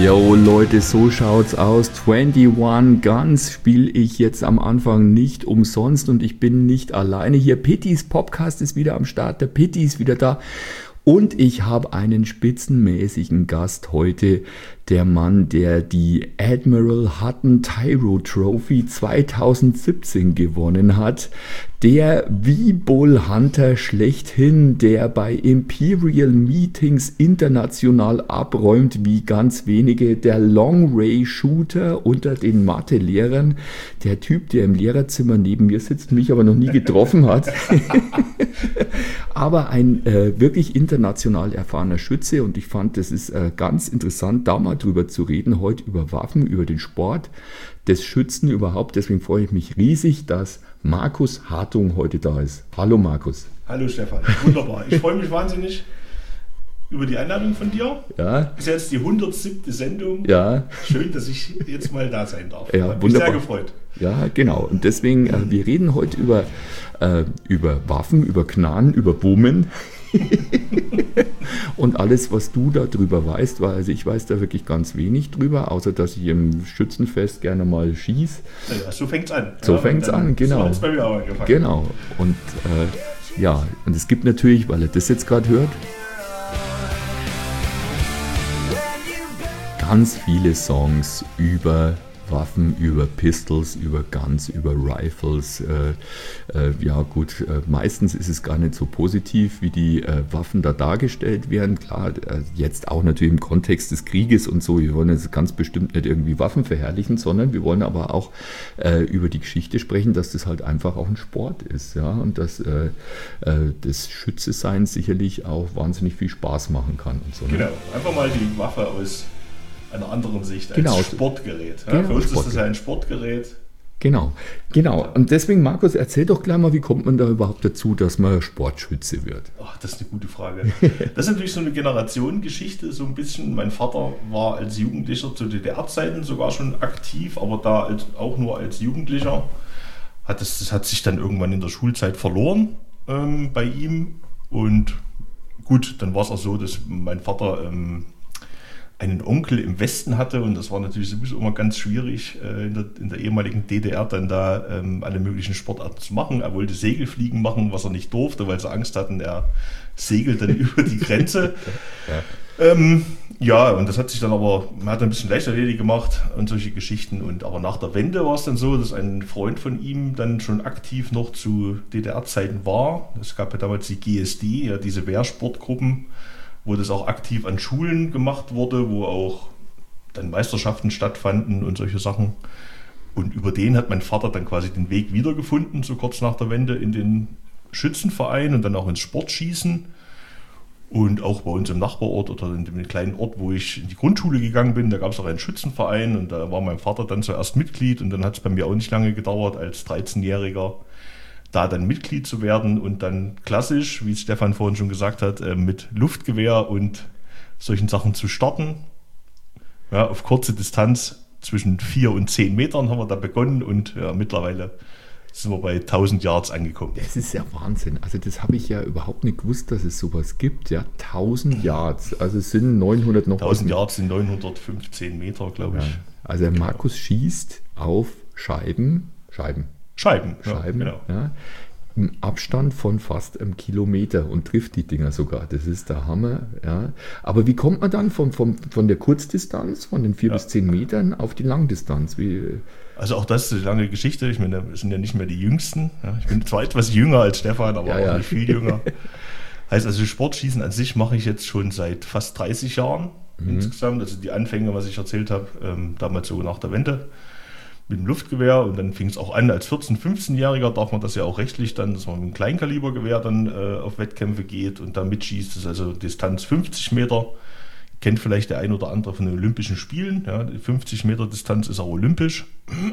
Yo Leute, so schaut's aus. 21 Guns spiele ich jetzt am Anfang nicht umsonst und ich bin nicht alleine hier. Pittys Podcast ist wieder am Start, der Pitti ist wieder da und ich habe einen spitzenmäßigen Gast heute. Der Mann, der die Admiral Hutton Tyro Trophy 2017 gewonnen hat. Der V-Bull Hunter schlechthin, der bei Imperial Meetings international abräumt wie ganz wenige. Der Long Ray Shooter unter den Mathe-Lehrern. Der Typ, der im Lehrerzimmer neben mir sitzt, mich aber noch nie getroffen hat. Aber ein wirklich international erfahrener Schütze und ich fand, das ist ganz interessant, da mal drüber zu reden, heute über Waffen, über den Sport des Schützen überhaupt. Deswegen freue ich mich riesig, dass Markus Hartung heute da ist. Hallo Markus. Hallo Stefan, wunderbar. Ich freue mich wahnsinnig über die Einladung von dir. Ja. Ist jetzt die 107. Sendung. Ja. Schön, dass ich jetzt mal da sein darf. Ja, Hat wunderbar. mich sehr gefreut. Ja, genau. Und deswegen, wir reden heute über Waffen, über Knarren, über Boomen. Und alles, was du darüber weißt, weil also ich weiß da wirklich ganz wenig drüber, außer dass ich im Schützenfest gerne mal schieße. Ja, so fängt's an. So fängt's an, genau. So hat's bei mir auch angefangen. Genau. Und ja, und es gibt natürlich, weil er das jetzt gerade hört, ganz viele Songs über Waffen, über Pistols, über Guns, über Rifles. Ja gut, meistens ist es gar nicht so positiv, wie die Waffen da dargestellt werden. Klar, jetzt auch natürlich im Kontext des Krieges und so. Wir wollen jetzt ganz bestimmt nicht irgendwie Waffen verherrlichen, sondern wir wollen aber auch über die Geschichte sprechen, dass das halt einfach auch ein Sport ist. Ja? Und dass das Schütze-Sein sicherlich auch wahnsinnig viel Spaß machen kann. Und so, ne? Genau, einfach mal die Waffe aus einer anderen Sicht, als genau. Sportgerät. Ja, genau, für uns ist das ja ein Sportgerät. Genau. Und deswegen, Markus, erzähl doch gleich mal, wie kommt man da überhaupt dazu, dass man Sportschütze wird? Ach, das ist eine gute Frage. Das ist natürlich so eine Generationengeschichte, so ein bisschen. Mein Vater war als Jugendlicher zu DDR-Zeiten sogar schon aktiv, aber da auch nur als Jugendlicher. Das hat sich dann irgendwann in der Schulzeit verloren bei ihm. Und gut, dann war es auch so, dass mein Vater einen Onkel im Westen hatte und das war natürlich sowieso immer ganz schwierig in der ehemaligen DDR dann da alle möglichen Sportarten zu machen. Er wollte Segelfliegen machen, was er nicht durfte, weil sie Angst hatten, er segelt dann über die Grenze. Ja, und das hat sich dann aber, man hat ein bisschen Leichtathletik gemacht und solche Geschichten. Aber nach der Wende war es dann so, dass ein Freund von ihm dann schon aktiv noch zu DDR-Zeiten war. Es gab ja damals die GSD, ja, diese Wehrsportgruppen, wo das auch aktiv an Schulen gemacht wurde, wo auch dann Meisterschaften stattfanden und solche Sachen. Und über den hat mein Vater dann quasi den Weg wiedergefunden, so kurz nach der Wende, in den Schützenverein und dann auch ins Sportschießen. Und auch bei uns im Nachbarort oder in dem kleinen Ort, wo ich in die Grundschule gegangen bin, da gab es auch einen Schützenverein und da war mein Vater dann zuerst Mitglied und dann hat es bei mir auch nicht lange gedauert, als 13-Jähriger da dann Mitglied zu werden und dann klassisch, wie Stefan vorhin schon gesagt hat, mit Luftgewehr und solchen Sachen zu starten. Ja, auf kurze Distanz zwischen 4 und 10 Metern haben wir da begonnen und ja, mittlerweile sind wir bei 1000 Yards angekommen. Das ist ja Wahnsinn. Also das habe ich ja überhaupt nicht gewusst, dass es sowas gibt. Ja, 1000 Yards, also es sind 900 noch. 1000 Yards sind 915 Meter, glaube ich. Ja. Also der Markus schießt auf Scheiben, ja, genau. Ja, im Abstand von fast einem Kilometer und trifft die Dinger sogar. Das ist der Hammer. Ja. Aber wie kommt man dann von der Kurzdistanz, von den 4 bis 10 Metern auf die Langdistanz? Also auch das ist eine lange Geschichte. Ich meine, wir sind ja nicht mehr die Jüngsten. Ja. Ich bin zwar etwas jünger als Stefan, aber auch nicht viel jünger. Heißt also, Sportschießen an sich mache ich jetzt schon seit fast 30 Jahren insgesamt. Also die Anfänge, was ich erzählt habe, damals so nach der Wende, mit dem Luftgewehr und dann fing es auch an, als 14-, 15-Jähriger darf man das ja auch rechtlich dann, dass man mit einem Kleinkalibergewehr dann auf Wettkämpfe geht und da mitschießt. Das ist also Distanz 50 Meter. Kennt vielleicht der ein oder andere von den Olympischen Spielen. Ja, die 50 Meter Distanz ist auch olympisch.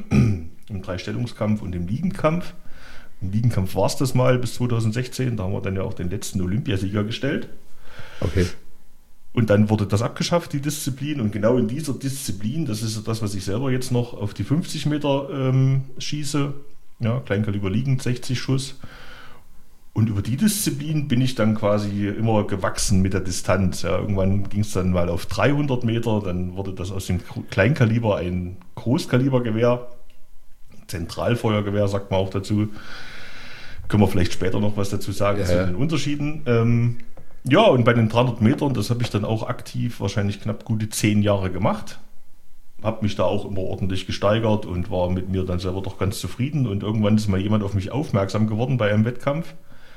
Im Dreistellungskampf und im Liegenkampf. Im Liegenkampf war es das mal bis 2016. Da haben wir dann ja auch den letzten Olympiasieger gestellt. Okay. Und dann wurde das abgeschafft, die Disziplin. Und genau in dieser Disziplin, das ist das, was ich selber jetzt noch auf die 50 Meter schieße. Ja, Kleinkaliber liegend, 60 Schuss. Und über die Disziplin bin ich dann quasi immer gewachsen mit der Distanz. Ja, irgendwann ging es dann mal auf 300 Meter, dann wurde das aus dem Kleinkaliber ein Großkalibergewehr, Zentralfeuergewehr sagt man auch dazu. Können wir vielleicht später noch was dazu sagen zu den Unterschieden. Ja, und bei den 300 Metern, das habe ich dann auch aktiv wahrscheinlich knapp gute 10 Jahre gemacht. Habe mich da auch immer ordentlich gesteigert und war mit mir dann selber doch ganz zufrieden. Und irgendwann ist mal jemand auf mich aufmerksam geworden bei einem Wettkampf,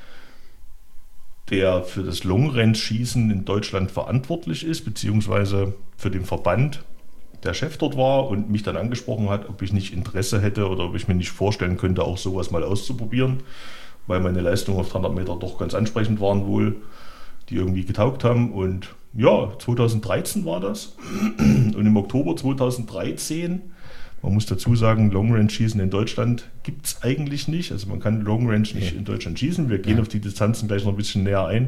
der für das Long-Range-Schießen in Deutschland verantwortlich ist, beziehungsweise für den Verband der Chef dort war und mich dann angesprochen hat, ob ich nicht Interesse hätte oder ob ich mir nicht vorstellen könnte, auch sowas mal auszuprobieren, weil meine Leistungen auf 300 Meter doch ganz ansprechend waren wohl, die irgendwie getaugt haben. Und ja, 2013 war das. Und im Oktober 2013, man muss dazu sagen, Long-Range-Schießen in Deutschland gibt es eigentlich nicht. Also man kann Long-Range nicht in Deutschland schießen. Wir gehen auf die Distanzen gleich noch ein bisschen näher ein.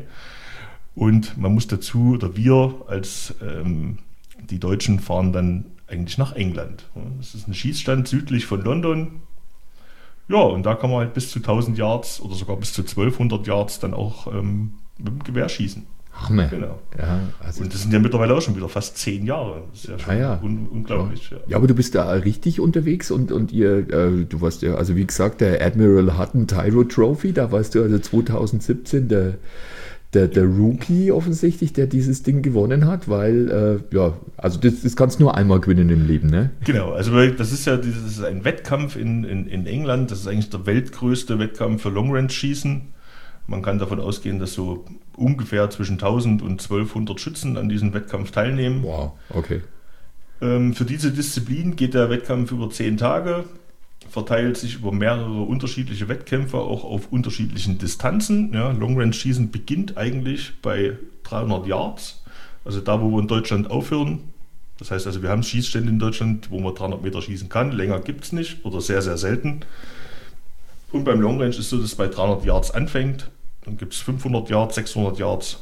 Und man muss dazu, oder wir als die Deutschen fahren dann eigentlich nach England. Das ist ein Schießstand südlich von London. Ja, und da kann man halt bis zu 1000 Yards oder sogar bis zu 1200 Yards dann auch mit dem Gewehr schießen. Hammer. Genau. Ja, also und das sind ja mittlerweile auch schon wieder fast 10 Jahre. Das ist ja schon unglaublich. Ja. Ja, aber du bist da richtig unterwegs und ihr, du warst ja, also wie gesagt, der Admiral Hutton Tyro Trophy, da warst du also 2017 der Rookie offensichtlich, der dieses Ding gewonnen hat, weil, also das kannst du nur einmal gewinnen im Leben, ne? Genau, also das ist ja ein Wettkampf in England, das ist eigentlich der weltgrößte Wettkampf für Long-Range-Schießen. Man kann davon ausgehen, dass so ungefähr zwischen 1000 und 1200 Schützen an diesem Wettkampf teilnehmen. Wow, okay. Für diese Disziplin geht der Wettkampf über 10 Tage, verteilt sich über mehrere unterschiedliche Wettkämpfe, auch auf unterschiedlichen Distanzen. Ja, Long-Range-Schießen beginnt eigentlich bei 300 Yards, also da, wo wir in Deutschland aufhören. Das heißt also, wir haben Schießstände in Deutschland, wo man 300 Meter schießen kann. Länger gibt es nicht oder sehr, sehr selten. Und beim Long Range ist so, dass es bei 300 Yards anfängt. Dann gibt es 500 Yards, 600 Yards.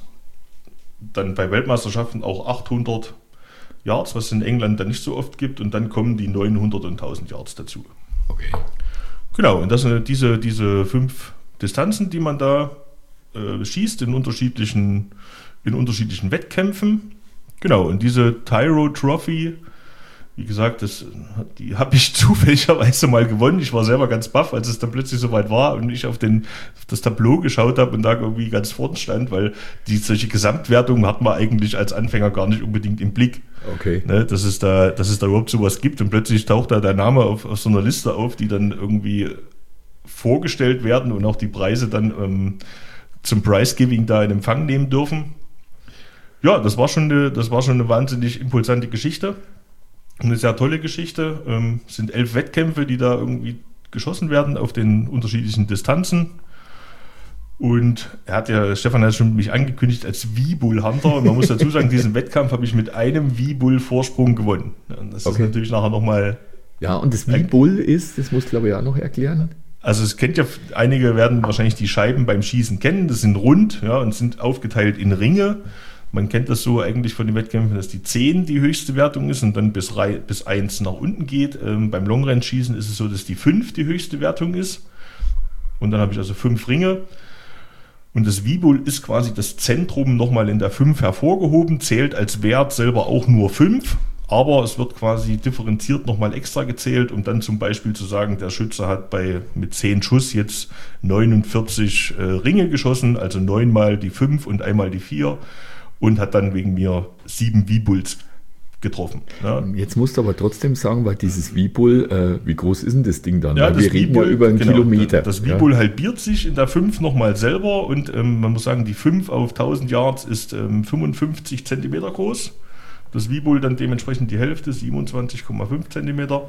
Dann bei Weltmeisterschaften auch 800 Yards, was es in England dann nicht so oft gibt. Und dann kommen die 900 und 1000 Yards dazu. Okay. Genau, und das sind diese 5 Distanzen, die man da schießt in unterschiedlichen Wettkämpfen. Genau, und diese Tyro Trophy, wie gesagt, die habe ich zufälligerweise mal gewonnen. Ich war selber ganz baff, als es dann plötzlich soweit war und ich auf das Tableau geschaut habe und da irgendwie ganz vorne stand, weil solche Gesamtwertungen hat man eigentlich als Anfänger gar nicht unbedingt im Blick. Okay. Ne, dass es da überhaupt sowas gibt und plötzlich taucht da der Name auf so einer Liste auf, die dann irgendwie vorgestellt werden und auch die Preise dann zum Prize-Giving da in Empfang nehmen dürfen. Ja, das war schon eine wahnsinnig impulsante Geschichte. Eine sehr tolle Geschichte. Es sind 11 Wettkämpfe, die da irgendwie geschossen werden auf den unterschiedlichen Distanzen. Und Stefan hat schon mich angekündigt als V-Bull-Hunter. Und man muss dazu sagen, diesen Wettkampf habe ich mit einem V-Bull-Vorsprung gewonnen. Das ist natürlich nachher nochmal... Ja, und das V-Bull ist, das musst du glaube ich auch noch erklären. Also es kennt ja, einige werden wahrscheinlich die Scheiben beim Schießen kennen. Das sind rund, ja, und sind aufgeteilt in Ringe. Man kennt das so eigentlich von den Wettkämpfen, dass die 10 die höchste Wertung ist und dann bis 1 nach unten geht. Beim Long-Range-Schießen ist es so, dass die 5 die höchste Wertung ist. Und dann habe ich also 5 Ringe. Und das V-Bull ist quasi das Zentrum nochmal in der 5 hervorgehoben, zählt als Wert selber auch nur 5. Aber es wird quasi differenziert nochmal extra gezählt, um dann zum Beispiel zu sagen, der Schütze hat mit 10 Schuss jetzt 49 Ringe geschossen, also 9 mal die 5 und einmal die 4. Und hat dann wegen mir 7 V-Bulls getroffen. Ja. Jetzt musst du aber trotzdem sagen, weil dieses V-Bull, wie groß ist denn das Ding dann? Ja, wir reden ja über einen Kilometer. Das V-Bull halbiert sich in der 5 nochmal selber und man muss sagen, die 5 auf 1000 Yards ist 55 Zentimeter groß. Das V-Bull dann dementsprechend die Hälfte, 27,5 Zentimeter.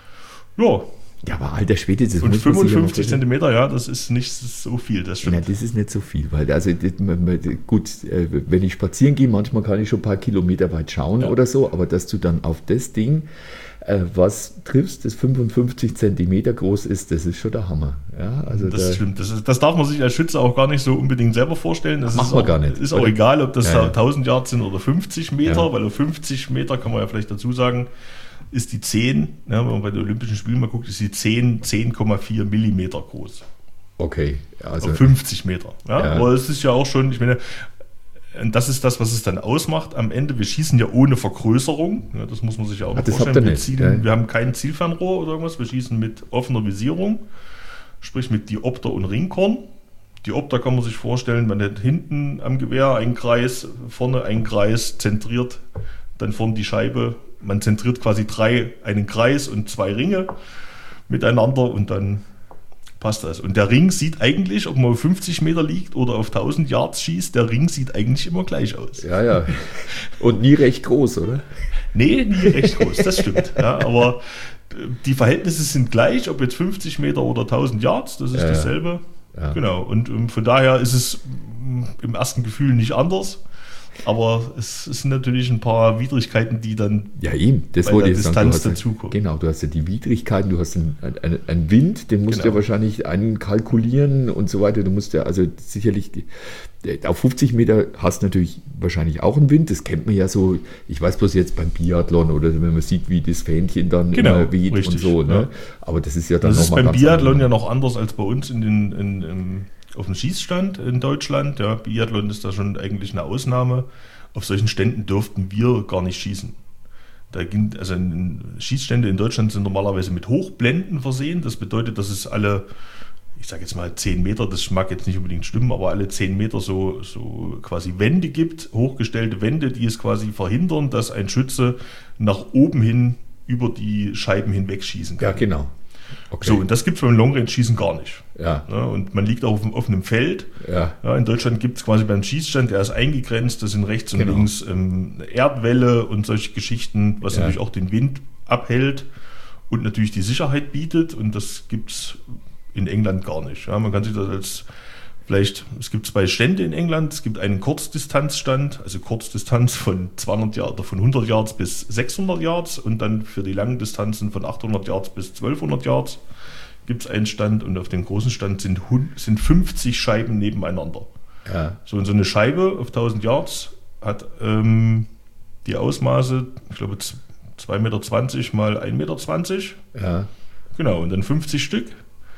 Ja, aber alter Schwede, das und 55 Zentimeter, ja, das ist nicht so viel, das stimmt. Nein, das ist nicht so viel, weil gut, wenn ich spazieren gehe, manchmal kann ich schon ein paar Kilometer weit schauen oder so, aber dass du dann auf das Ding was triffst, das 55 Zentimeter groß ist, das ist schon der Hammer. Ja, also das stimmt, das darf man sich als Schütze auch gar nicht so unbedingt selber vorstellen. Das macht man gar nicht. Ist auch egal, ob das 1000 Yards sind oder 50 Meter, weil auf 50 Meter kann man ja vielleicht dazu sagen, ist die 10, wenn man bei den Olympischen Spielen mal guckt, ist die 10,4 Millimeter groß. Okay, also auf 50 Meter. Ja? Aber es ist ja auch schon, ich meine, das ist das, was es dann ausmacht am Ende. Wir schießen ja ohne Vergrößerung. Ja, das muss man sich ja auch noch vorstellen. Wir haben kein Zielfernrohr oder irgendwas. Wir schießen mit offener Visierung, sprich mit Diopter und Ringkorn. Diopter kann man sich vorstellen, man hat hinten am Gewehr einen Kreis, vorne einen Kreis, zentriert dann vorne die Scheibe. Man zentriert quasi einen Kreis und 2 Ringe miteinander und dann passt das. Und der Ring sieht eigentlich, ob man auf 50 Meter liegt oder auf 1000 Yards schießt, der Ring sieht eigentlich immer gleich aus. Ja. Und nie recht groß, oder? Nee, nie recht groß, das stimmt. Ja, aber die Verhältnisse sind gleich, ob jetzt 50 Meter oder 1000 Yards, das ist dasselbe. Ja. Genau, und von daher ist es im ersten Gefühl nicht anders. Aber es sind natürlich ein paar Widrigkeiten, die dann das bei der Distanz dazukommen. Genau, du hast ja die Widrigkeiten, du hast einen Wind, den musst du ja wahrscheinlich kalkulieren und so weiter. Du musst ja also sicherlich, auf 50 Meter hast du natürlich wahrscheinlich auch einen Wind. Das kennt man ja so, ich weiß bloß jetzt beim Biathlon oder wenn man sieht, wie das Fähnchen dann immer weht richtig, und so. Ne? Ja. Aber das ist ja dann nochmal ganz anders. Das ist beim Biathlon ja noch anders als bei uns auf dem Schießstand in Deutschland. Ja, Biathlon ist da schon eigentlich eine Ausnahme. Auf solchen Ständen dürften wir gar nicht schießen. Schießstände in Deutschland sind normalerweise mit Hochblenden versehen. Das bedeutet, dass es alle, ich sage jetzt mal 10 Meter, das mag jetzt nicht unbedingt stimmen, aber alle 10 Meter so quasi Wände gibt, hochgestellte Wände, die es quasi verhindern, dass ein Schütze nach oben hin über die Scheiben hinweg schießen kann. Ja, genau. Okay. So, und das gibt es beim Long-Range-Schießen gar nicht. Ja. Und man liegt auch auf offenem Feld. Ja. In Deutschland gibt es quasi beim Schießstand, der ist eingegrenzt, das sind rechts und links Erdwälle und solche Geschichten, was natürlich auch den Wind abhält und natürlich die Sicherheit bietet. Und das gibt es in England gar nicht. Ja, man kann sich das es gibt 2 Stände in England. Es gibt einen Kurzdistanzstand, also Kurzdistanz von 200 Yards oder von 100 Yards bis 600 Yards und dann für die langen Distanzen von 800 Yards bis 1200 Yards gibt es einen Stand und auf dem großen Stand sind 50 Scheiben nebeneinander. Ja. So eine Scheibe auf 1000 Yards hat die Ausmaße, ich glaube 2,20 Meter mal 1,20 Meter. Ja. Genau, und dann 50 Stück.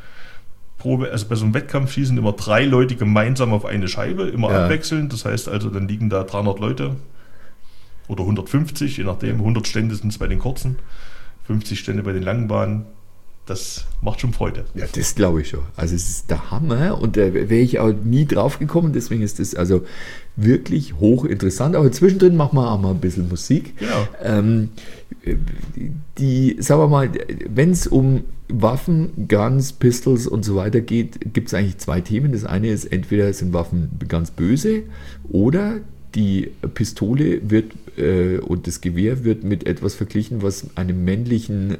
Also bei so einem Wettkampf schießen immer 3 Leute gemeinsam auf eine Scheibe, immer abwechselnd. Das heißt also, dann liegen da 300 Leute oder 150, je nachdem. 100 Stände sind es bei den kurzen, 50 Stände bei den langen Bahnen. Das macht schon Freude. Ja, das glaube ich schon. Also es ist der Hammer und da wäre ich auch nie drauf gekommen. Deswegen ist das also wirklich hochinteressant. Aber zwischendrin machen wir auch mal ein bisschen Musik. Genau. Sagen wir mal, wenn es um Waffen, Guns, Pistols und so weiter geht, gibt es eigentlich 2 Themen. Das eine ist, entweder sind Waffen ganz böse oder die Pistole wird und das Gewehr wird mit etwas verglichen, was einem männlichen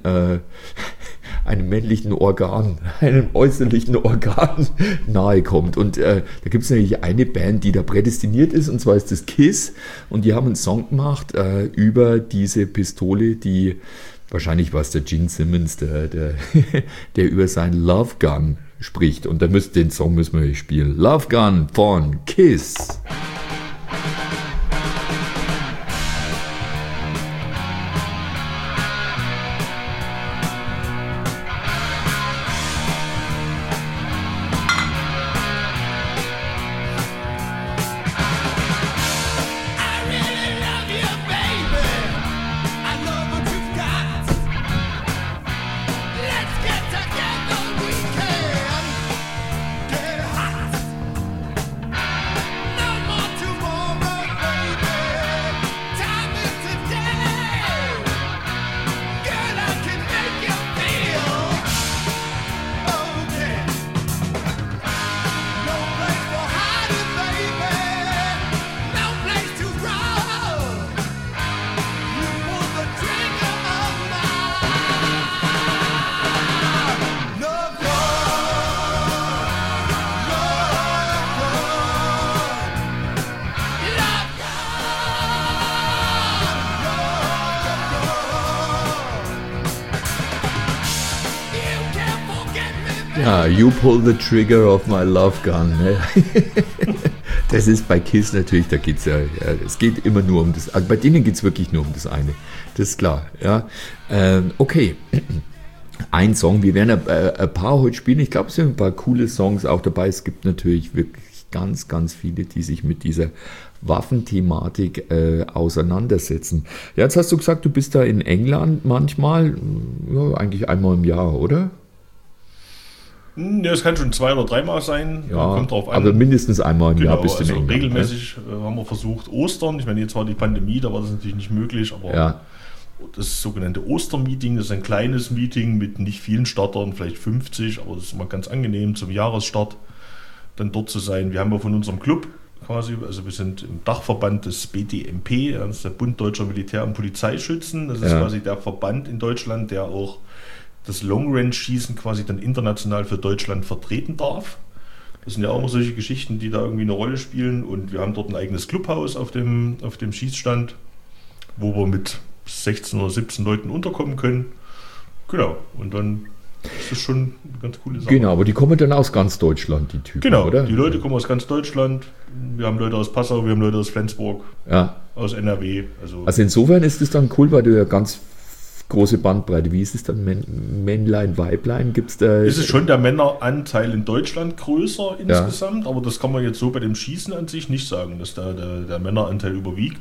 Organ, einem äußerlichen Organ nahe kommt. Und da gibt es natürlich eine Band, die da prädestiniert ist, und zwar ist das KISS. Und die haben einen Song gemacht über diese Pistole, die wahrscheinlich war es der Gene Simmons, der über sein Love Gun spricht. Und den Song müssen wir spielen. Love Gun von KISS. Ja, you pull the trigger of my love gun. Ne? Das ist bei KISS natürlich, da geht es es geht immer nur um das, also bei denen geht es wirklich nur um das eine, das ist klar. Ja? Okay, Ein Song, wir werden ein paar heute spielen. Ich glaube, es sind ein paar coole Songs auch dabei. Es gibt natürlich wirklich ganz, ganz viele, die sich mit dieser Waffenthematik auseinandersetzen. Ja, jetzt hast du gesagt, du bist da in England manchmal, ja, eigentlich einmal im Jahr, oder? Ja, es kann schon 2 oder 3 Mal sein, Ja, kommt drauf an. aber mindestens einmal im Jahr Genau, bist du in also England. regelmäßig haben wir versucht Ostern. Ich meine, jetzt war die Pandemie, da war das natürlich nicht möglich, aber Ja, das sogenannte Ostermeeting, das ist ein kleines Meeting mit nicht vielen Startern, vielleicht 50, aber das ist immer ganz angenehm zum Jahresstart dann dort zu sein. Wir haben ja von unserem Club quasi, also wir sind im Dachverband des BDMP, das ist der Bund Deutscher Militär- und Polizeischützen. Das ist Ja. quasi der Verband in Deutschland, der auch das Long-Range-Schießen quasi dann international für Deutschland vertreten darf. Das sind ja auch immer solche Geschichten, die da irgendwie eine Rolle spielen. Und wir haben dort ein eigenes Clubhaus auf dem Schießstand, wo wir mit 16 oder 17 Leuten unterkommen können. Genau, und dann ist das schon eine ganz coole Sache. genau, aber die kommen dann aus ganz Deutschland, die Typen, Genau, oder? die Leute kommen aus ganz Deutschland. Wir haben Leute aus Passau, wir haben Leute aus Flensburg, Ja, aus NRW. also insofern ist es dann cool, weil du ja ganz große Bandbreite, wie ist es dann, Männlein, Weiblein, gibt es da... ist es schon der Männeranteil in Deutschland größer insgesamt, aber das kann man jetzt so bei dem Schießen an sich nicht sagen, dass da der Männeranteil überwiegt.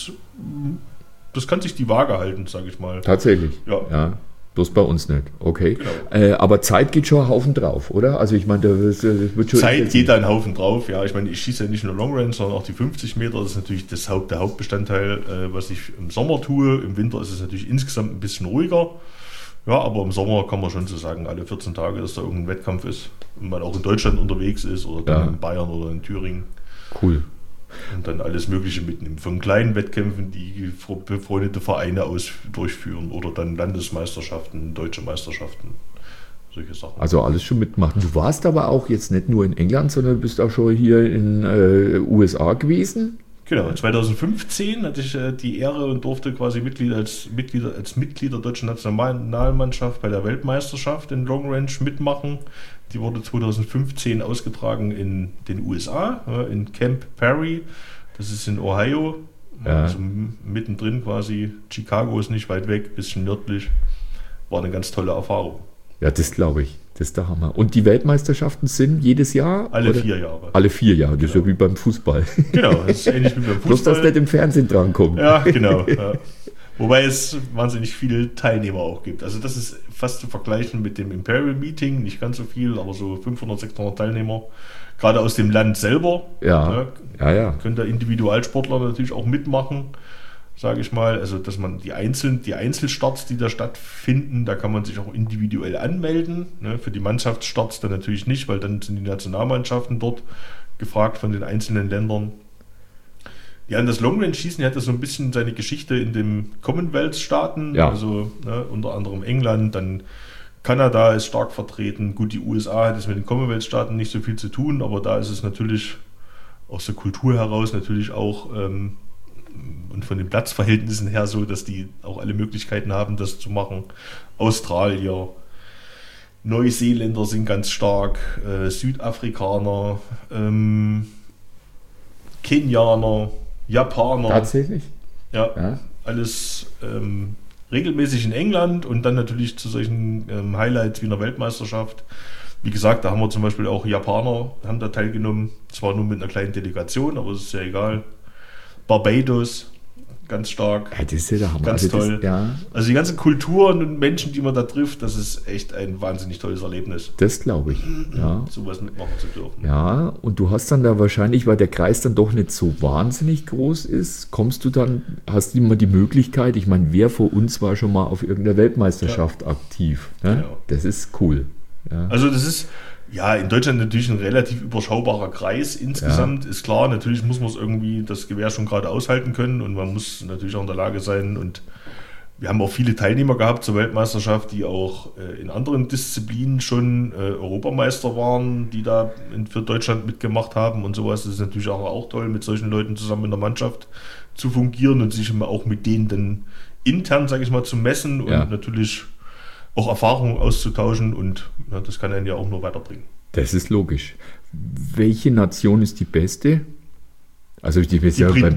Das kann sich die Waage halten, sage ich mal. Tatsächlich? Ja. Bloß bei uns nicht, okay. Genau. Aber Zeit geht schon einen Haufen drauf, oder? Also ich meine, da wird schon... Zeit geht da ein Haufen drauf, ja. Ich meine, ich schieße ja nicht nur Long Range, sondern auch die 50 Meter. Das ist natürlich der Hauptbestandteil, was ich im Sommer tue. Im Winter ist es natürlich insgesamt ein bisschen ruhiger. Ja, aber im Sommer kann man schon so sagen, alle 14 Tage, dass da irgendein Wettkampf ist und man auch in Deutschland unterwegs ist oder dann in Bayern oder in Thüringen. Cool. Und dann alles Mögliche mitnehmen. Von kleinen Wettkämpfen, die befreundete Vereine durchführen oder dann Landesmeisterschaften, deutsche Meisterschaften, solche Sachen. Also alles schon mitmachen. Du warst aber auch jetzt nicht nur in England, sondern bist auch schon hier in USA gewesen. Genau, 2015 hatte ich die Ehre und durfte quasi als Mitglied der deutschen Nationalmannschaft bei der Weltmeisterschaft in Long Range mitmachen. Die wurde 2015 ausgetragen in den USA, in Camp Perry. Das ist in Ohio, also mittendrin quasi. Chicago ist nicht weit weg, bisschen nördlich. War eine ganz tolle Erfahrung. Ja, das glaube ich. Das ist der Hammer. Und die Weltmeisterschaften sind jedes Jahr? Alle oder? 4 Jahre. Alle 4 Jahre, das ist ja wie beim Fußball. Genau, das ist ähnlich wie beim Fußball. Bloß, dass nicht im Fernsehen drankommt. Ja, genau. Ja. Wobei es wahnsinnig viele Teilnehmer auch gibt. Also das ist fast zu vergleichen mit dem Imperial Meeting, nicht ganz so viel, aber so 500, 600 Teilnehmer. Gerade aus dem Land selber. Ja. Können da Individualsportler natürlich auch mitmachen, sage ich mal. Also dass man die Einzelstarts, die da stattfinden, da kann man sich auch individuell anmelden. Ne? Für die Mannschaftsstarts dann natürlich nicht, weil dann sind die Nationalmannschaften dort gefragt von den einzelnen Ländern. Ja, und das Long-Range-Schießen hat ja so ein bisschen seine Geschichte in den Commonwealth-Staaten, also unter anderem England, dann Kanada ist stark vertreten. Gut, die USA hat es mit den Commonwealth-Staaten nicht so viel zu tun, aber da ist es natürlich aus der Kultur heraus natürlich auch und von den Platzverhältnissen her so, dass die auch alle Möglichkeiten haben, das zu machen. Australier, Neuseeländer sind ganz stark, Südafrikaner, Kenianer, Japaner. Tatsächlich? Ja. Alles regelmäßig in England und dann natürlich zu solchen Highlights wie einer Weltmeisterschaft. Wie gesagt, da haben wir zum Beispiel auch Japaner, haben da teilgenommen. Zwar nur mit einer kleinen Delegation, aber es ist ja egal. Barbados, ganz stark. Ja, das ist ja der Hammer. Ganz also toll. Das, Also die ganzen Kulturen und Menschen, die man da trifft, das ist echt ein wahnsinnig tolles Erlebnis. Das glaube ich. Ja. Sowas mitmachen zu dürfen. Ja, und du hast dann da wahrscheinlich, weil der Kreis dann doch nicht so wahnsinnig groß ist, hast du immer die Möglichkeit, ich meine, wer vor uns war schon mal auf irgendeiner Weltmeisterschaft aktiv? Ne? Genau. Das ist cool. Ja. Also das ist in Deutschland natürlich ein relativ überschaubarer Kreis insgesamt, ist klar. Natürlich muss man es irgendwie das Gewehr schon gerade aushalten können und man muss natürlich auch in der Lage sein. Und wir haben auch viele Teilnehmer gehabt zur Weltmeisterschaft, die auch in anderen Disziplinen schon Europameister waren, die da für Deutschland mitgemacht haben und sowas. Das ist natürlich auch toll, mit solchen Leuten zusammen in der Mannschaft zu fungieren und sich auch mit denen dann intern, sage ich mal, zu messen und natürlich auch Erfahrungen auszutauschen und das kann einen ja auch nur weiterbringen. Das ist logisch. Welche Nation ist die beste? Also die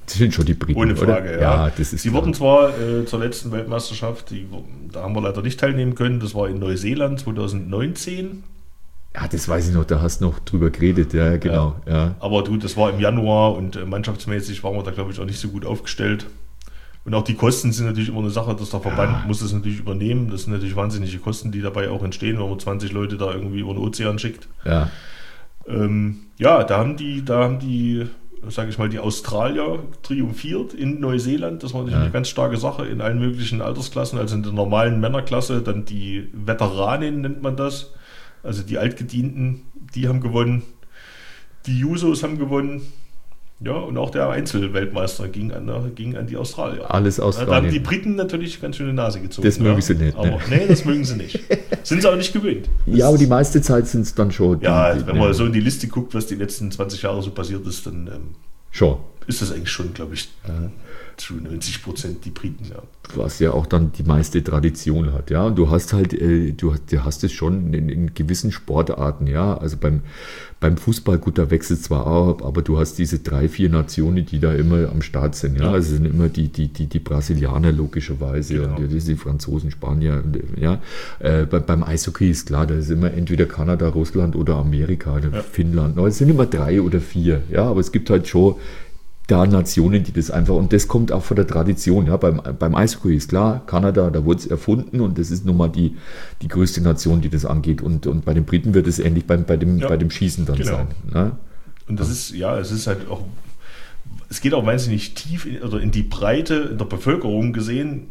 Das sind schon die Briten, ohne Frage, oder? ja. Das ist Sie wurden zwar zur letzten Weltmeisterschaft, da haben wir leider nicht teilnehmen können, das war in Neuseeland 2019. Ja, das weiß ich noch, da hast du noch drüber geredet, ja, genau. Ja. Aber du, das war im Januar und mannschaftsmäßig waren wir da, glaube ich, auch nicht so gut aufgestellt. Und auch die Kosten sind natürlich immer eine Sache, dass der Verband muss das natürlich übernehmen. Das sind natürlich wahnsinnige Kosten, die dabei auch entstehen, wenn man 20 Leute da irgendwie über den Ozean schickt. Ja. Da haben die, sage ich mal, die Australier triumphiert in Neuseeland. Das war natürlich eine ganz starke Sache in allen möglichen Altersklassen. Also in der normalen Männerklasse, dann die Veteranen nennt man das. Also die Altgedienten, die haben gewonnen. Die Jusos haben gewonnen. Ja, und auch der Einzelweltmeister ging an die Australier. Alles Australien. Da haben die Briten natürlich ganz schön die Nase gezogen. Das mögen sie nicht. Aber, nee, das mögen sie nicht. Sind sie auch nicht gewöhnt. Ja, aber die meiste Zeit sind es dann schon. Wenn man so in die Liste guckt, was die letzten 20 Jahre so passiert ist, dann schon. Ist das eigentlich schon, glaube ich, zu 90% die Briten, ja. Was ja auch dann die meiste Tradition hat, ja. Und du hast halt, du hast es schon in gewissen Sportarten, ja. Also beim Fußball, gut, da wechselt zwar auch, aber du hast diese 3-4 Nationen, die da immer am Start sind, ja. Also es sind immer die Brasilianer logischerweise, genau. Und die Franzosen, Spanier, ja. Beim Eishockey ist klar, da ist immer entweder Kanada, Russland oder Amerika, oder Finnland. Es sind immer 3 oder 4, ja. Aber es gibt halt schon da Nationen, die das einfach, und das kommt auch von der Tradition, ja, beim Eishockey ist klar, Kanada, da wurde es erfunden und das ist nun mal die größte Nation, die das angeht, und bei den Briten wird es ähnlich bei dem Schießen dann sein. Ne? Und das ist, es ist halt auch, es geht auch wahnsinnig tief in die Breite in der Bevölkerung gesehen.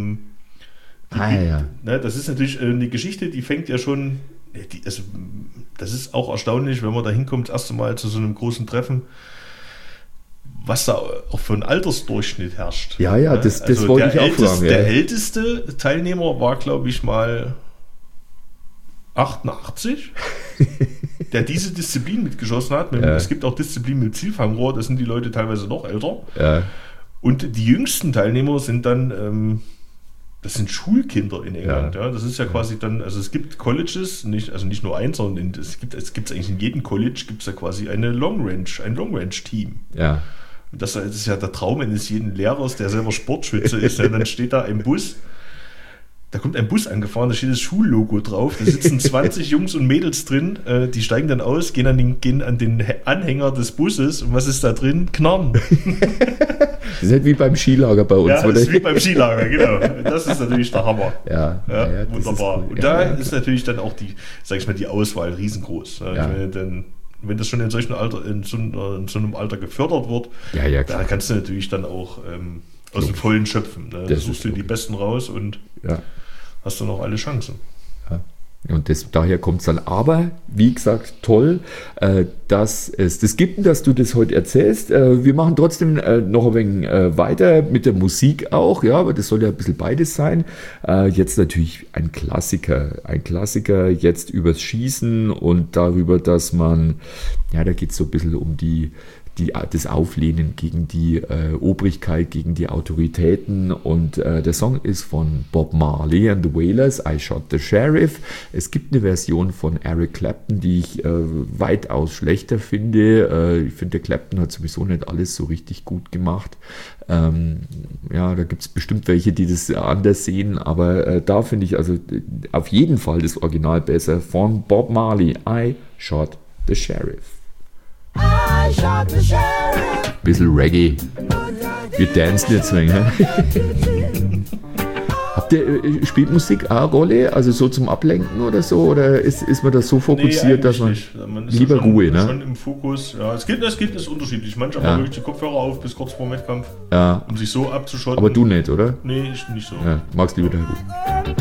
Das ist natürlich eine Geschichte, die fängt ja schon, das ist auch erstaunlich, wenn man da hinkommt, das erste Mal zu so einem großen Treffen, was da auch für ein Altersdurchschnitt herrscht. Ja, das wollte ich auch fragen. Der älteste Teilnehmer war, glaube ich, mal 88, der diese Disziplin mitgeschossen hat. Es gibt auch Disziplinen mit Zielfangrohr, da sind die Leute teilweise noch älter. Ja. Und die jüngsten Teilnehmer sind dann, das sind Schulkinder in England. Ja. Das ist ja quasi dann, also es gibt Colleges, nicht nur eins, sondern es gibt eigentlich in jedem College gibt es ja quasi ein Long-Range-Team. Ja. Das ist ja der Traum eines jeden Lehrers, der selber Sportschütze ist. Ja, dann steht da ein Bus, da kommt ein Bus angefahren, da steht das Schullogo drauf, da sitzen 20 Jungs und Mädels drin, die steigen dann aus, gehen an den Anhänger des Busses, und was ist da drin? Knarren. Das ist halt wie beim Skilager bei uns. Ja, das ist wie beim Skilager, genau. Das ist natürlich der Hammer. Ja, wunderbar. Cool. Und da ist natürlich dann auch die Auswahl riesengroß. Ja. Wenn das schon in solchem Alter, in so einem Alter gefördert wird, da kannst du natürlich dann auch aus dem Vollen schöpfen. Ne? Da suchst du die Besten raus und hast dann auch alle Chancen. Ja. Und daher kommt es dann. Aber, wie gesagt, toll, dass es das gibt und dass du das heute erzählst. Wir machen trotzdem noch ein wenig weiter mit der Musik auch, ja, aber das soll ja ein bisschen beides sein. Jetzt natürlich ein Klassiker jetzt übers Schießen und darüber, dass man, da geht es so ein bisschen um das Auflehnen gegen die Obrigkeit, gegen die Autoritäten, und der Song ist von Bob Marley and the Wailers, I Shot the Sheriff. Es gibt eine Version von Eric Clapton, die ich weitaus schlechter finde. Ich finde, der Clapton hat sowieso nicht alles so richtig gut gemacht. Da gibt es bestimmt welche, die das anders sehen, aber da finde ich also auf jeden Fall das Original besser, von Bob Marley, I Shot the Sheriff. I shot the sheriff. Bisschen Reggae. Wir dancen jetzt ein wenig. Habt ihr, spielt Musik auch eine Rolle? Also so zum Ablenken oder so? Oder ist man da so fokussiert, dass man lieber schon, Ruhe, ne? Schon im Fokus. Ja, es ist unterschiedlich. Manche haben wirklich die Kopfhörer auf bis kurz vor Wettkampf, um sich so abzuschotten. Aber du nicht, oder? Nee, ich nicht so. Ja, magst lieber da gut.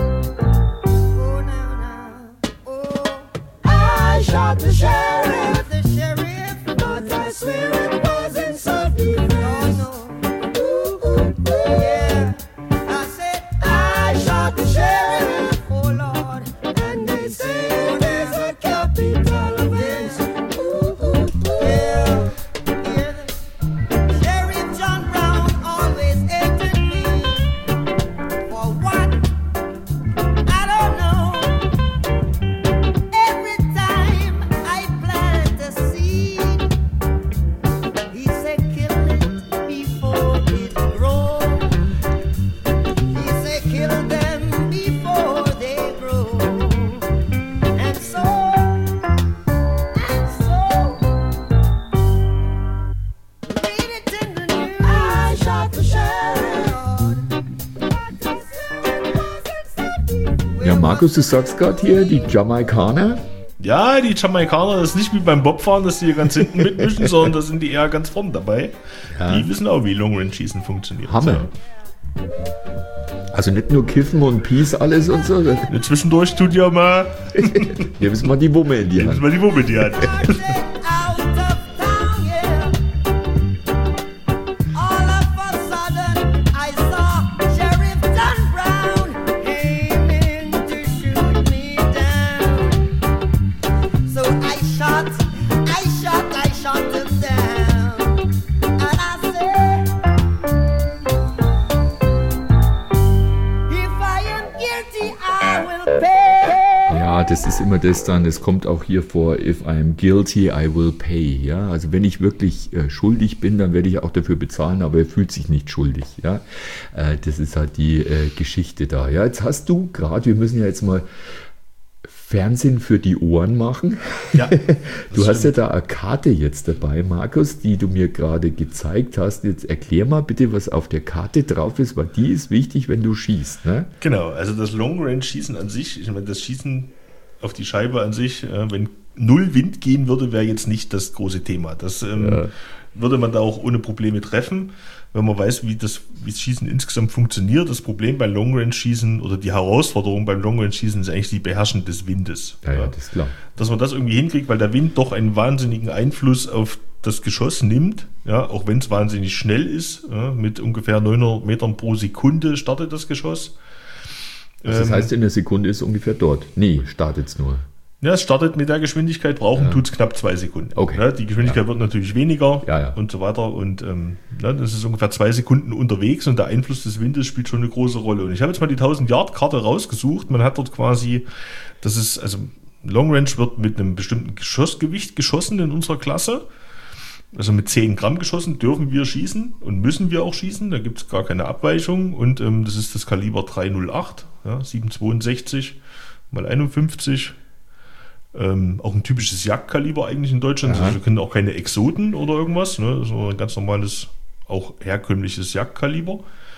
The sheriff. Markus, du sagst gerade hier, die Jamaikaner. Ja, die Jamaikaner, das ist nicht wie beim Bobfahren, dass die hier ganz hinten mitmischen, sondern da sind die eher ganz vorne dabei. Ja. Die wissen auch, wie Long-Range-Schießen funktioniert. Hammer. Also nicht nur Kiffen und Peace alles und so. Ja. Zwischendurch tut ja mal, Hier müssen wir die Wumme in die Hand. mal die Wumme, die hat. Out of town, yeah. All of a sudden, I saw Sheriff John Brown aiming to shoot me down. So I shot him down. And I said, if I am guilty, I will pay. Ja, das ist immer das dann, das kommt auch hier vor, if I'm guilty, I will pay. Ja, also wenn ich wirklich schuldig bin, dann werde ich auch dafür bezahlen, aber er fühlt sich nicht schuldig. Ja, das ist halt die Geschichte da. Ja, jetzt hast du gerade, wir müssen ja jetzt mal Fernsehen für die Ohren machen. Ja, Du hast ja da eine Karte jetzt dabei, Markus, die du mir gerade gezeigt hast. Jetzt erklär mal bitte, was auf der Karte drauf ist, weil die ist wichtig, wenn du schießt. Ne? Genau, also das Long-Range-Schießen an sich, ich meine, das Schießen auf die Scheibe an sich, wenn null Wind gehen würde, wäre jetzt nicht das große Thema. Das würde man da auch ohne Probleme treffen, wenn man weiß, wie das Schießen insgesamt funktioniert. Das Problem beim Long-Range-Schießen oder die Herausforderung beim Long-Range-Schießen ist eigentlich die Beherrschung des Windes. Ja, das ist klar. Dass man das irgendwie hinkriegt, weil der Wind doch einen wahnsinnigen Einfluss auf das Geschoss nimmt, ja, auch wenn es wahnsinnig schnell ist, ja, mit ungefähr 900 Metern pro Sekunde startet das Geschoss. Das heißt, in der Sekunde ist ungefähr dort. Nee, startet es nur. Ja, es startet mit der Geschwindigkeit, tut es knapp 2 Sekunden. Okay. Ja, die Geschwindigkeit wird natürlich weniger Ja. und so weiter. Und das ist ungefähr 2 Sekunden unterwegs und der Einfluss des Windes spielt schon eine große Rolle. Und ich habe jetzt mal die 1000-Yard-Karte rausgesucht. Man hat dort quasi, das ist, also Long Range wird mit einem bestimmten Geschossgewicht geschossen in unserer Klasse. Also mit 10 Gramm geschossen dürfen wir schießen und müssen wir auch schießen. Da gibt es gar keine Abweichung. Und das ist das Kaliber 308, ja, 7,62 mal 51. Auch ein typisches Jagdkaliber eigentlich in Deutschland. Ja. Also wir können auch keine Exoten oder irgendwas. Ne? Das ist nur ein ganz normales, auch herkömmliches Jagdkaliber.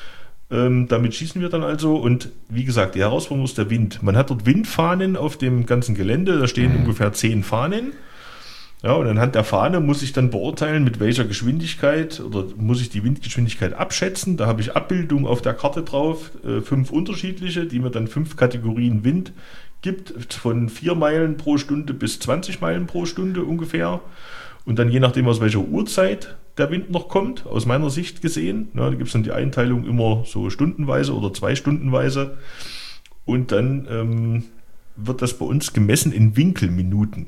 Damit schießen wir dann also. Und wie gesagt, die Herausforderung ist der Wind. Man hat dort Windfahnen auf dem ganzen Gelände. Da stehen ungefähr 10 Fahnen. Ja, und anhand der Fahne muss ich dann beurteilen, mit welcher Geschwindigkeit oder muss ich die Windgeschwindigkeit abschätzen. Da habe ich Abbildungen auf der Karte drauf, 5 unterschiedliche, die mir dann 5 Kategorien Wind gibt, von 4 Meilen pro Stunde bis 20 Meilen pro Stunde ungefähr. Und dann je nachdem, aus welcher Uhrzeit der Wind noch kommt, aus meiner Sicht gesehen. Ja, da gibt es dann die Einteilung immer so stundenweise oder 2 stundenweise. Und dann wird das bei uns gemessen in Winkelminuten.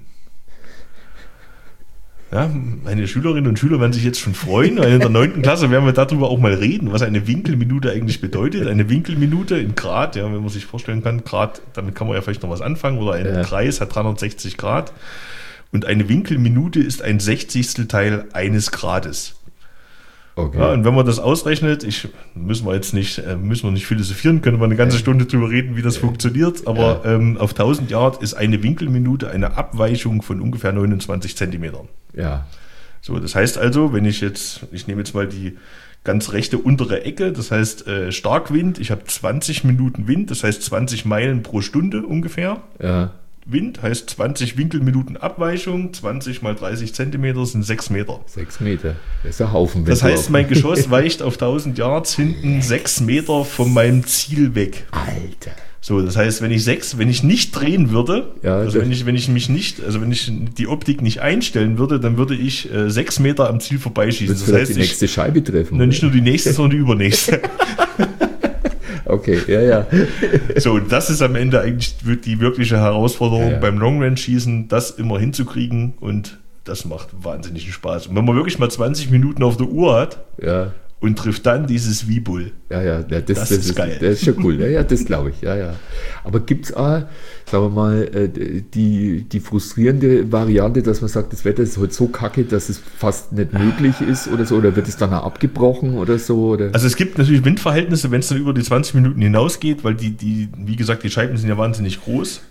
Ja, meine Schülerinnen und Schüler werden sich jetzt schon freuen, weil in der 9. Klasse werden wir darüber auch mal reden, was eine Winkelminute eigentlich bedeutet. Eine Winkelminute in Grad, ja, wenn man sich vorstellen kann, Grad, damit kann man ja vielleicht noch was anfangen, oder ein Kreis hat 360 Grad. Und eine Winkelminute ist ein 60. Teil eines Grades. Okay. Ja, und wenn man das ausrechnet, müssen wir nicht philosophieren, können wir eine ganze Stunde drüber reden, wie das funktioniert, aber auf 1000 Yard ist eine Winkelminute eine Abweichung von ungefähr 29 Zentimetern. Ja. So, das heißt also, wenn ich nehme jetzt mal die ganz rechte untere Ecke, das heißt Starkwind, ich habe 20 Minuten Wind, das heißt 20 Meilen pro Stunde ungefähr. Ja. Wind heißt 20 Winkelminuten Abweichung, 20 mal 30 Zentimeter sind 6 Meter. 6 Meter. Das ist ein Haufen. Das heißt, mein Geschoss weicht auf 1000 Yards hinten 6 Meter von meinem Ziel weg. Alter. So, das heißt, wenn ich nicht drehen würde, Ja, also wenn ich die Optik nicht einstellen würde, dann würde ich 6 Meter am Ziel vorbeischießen. Das Das heißt, heißt, die nächste Scheibe treffen. nicht nur die nächste, sondern die übernächste. Okay, ja. So, und das ist am Ende eigentlich die wirkliche Herausforderung Ja. beim Long-Range-Schießen, das immer hinzukriegen, und das macht wahnsinnigen Spaß. Und wenn man wirklich mal 20 Minuten auf der Uhr hat Ja. und trifft dann dieses V-Bull. Ja, das ist geil. Das ist schon cool. Ja, das glaube ich. Ja. Aber gibt es auch, sagen wir mal, die frustrierende Variante, dass man sagt, das Wetter ist heute so kacke, dass es fast nicht möglich ist oder so? Oder wird es dann auch abgebrochen oder so? Oder? Also es gibt natürlich Windverhältnisse, wenn es dann über die 20 Minuten hinausgeht, weil wie gesagt, die Scheiben sind ja wahnsinnig groß.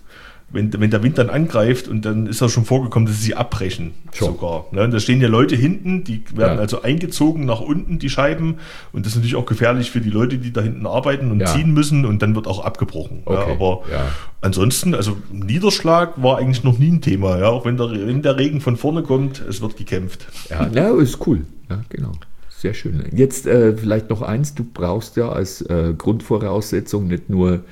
wenn der Wind dann angreift und dann ist das schon vorgekommen, dass sie abbrechen Schon. sogar. Ne? Da stehen ja Leute hinten, die werden Ja. also eingezogen nach unten, die Scheiben. Und das ist natürlich auch gefährlich für die Leute, die da hinten arbeiten und Ja. ziehen müssen und dann wird auch abgebrochen. Ja, Okay. aber Ja. ansonsten, also Niederschlag war eigentlich noch nie ein Thema. Ja? Auch wenn der Regen von vorne kommt, es wird gekämpft. Ja, ist cool. Ja, genau. Sehr schön. Jetzt vielleicht noch eins, du brauchst ja als Grundvoraussetzung nicht nur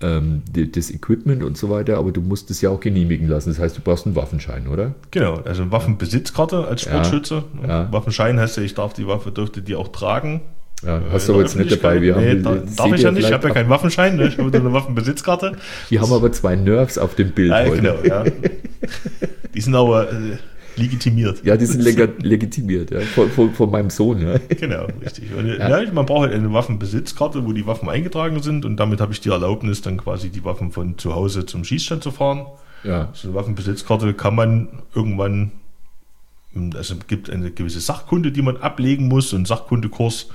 das Equipment und so weiter, aber du musst es ja auch genehmigen lassen. Das heißt, du brauchst einen Waffenschein, oder? Genau, also Waffenbesitzkarte als Sportschütze. Ja. Waffenschein heißt ja, ich darf die Waffe, dürfte die auch tragen. Ja, hast du In aber der jetzt nicht dabei. Wir Öffentlichkeit. haben, Nee, darf ich ja nicht, ich habe ja keinen Waffenschein, ne? Ich habe nur eine Waffenbesitzkarte. Wir haben aber 2 Nerfs auf dem Bild Ja, heute. genau, ja. Die sind aber legitimiert. Ja, die sind legitimiert, ja, von meinem Sohn. Ja. Genau, richtig. Und, ja, man braucht halt eine Waffenbesitzkarte, wo die Waffen eingetragen sind und damit habe ich die Erlaubnis, dann quasi die Waffen von zu Hause zum Schießstand zu fahren. Ja. So eine Waffenbesitzkarte kann man irgendwann, also es gibt eine gewisse Sachkunde, die man ablegen muss, und ein Sachkundekurs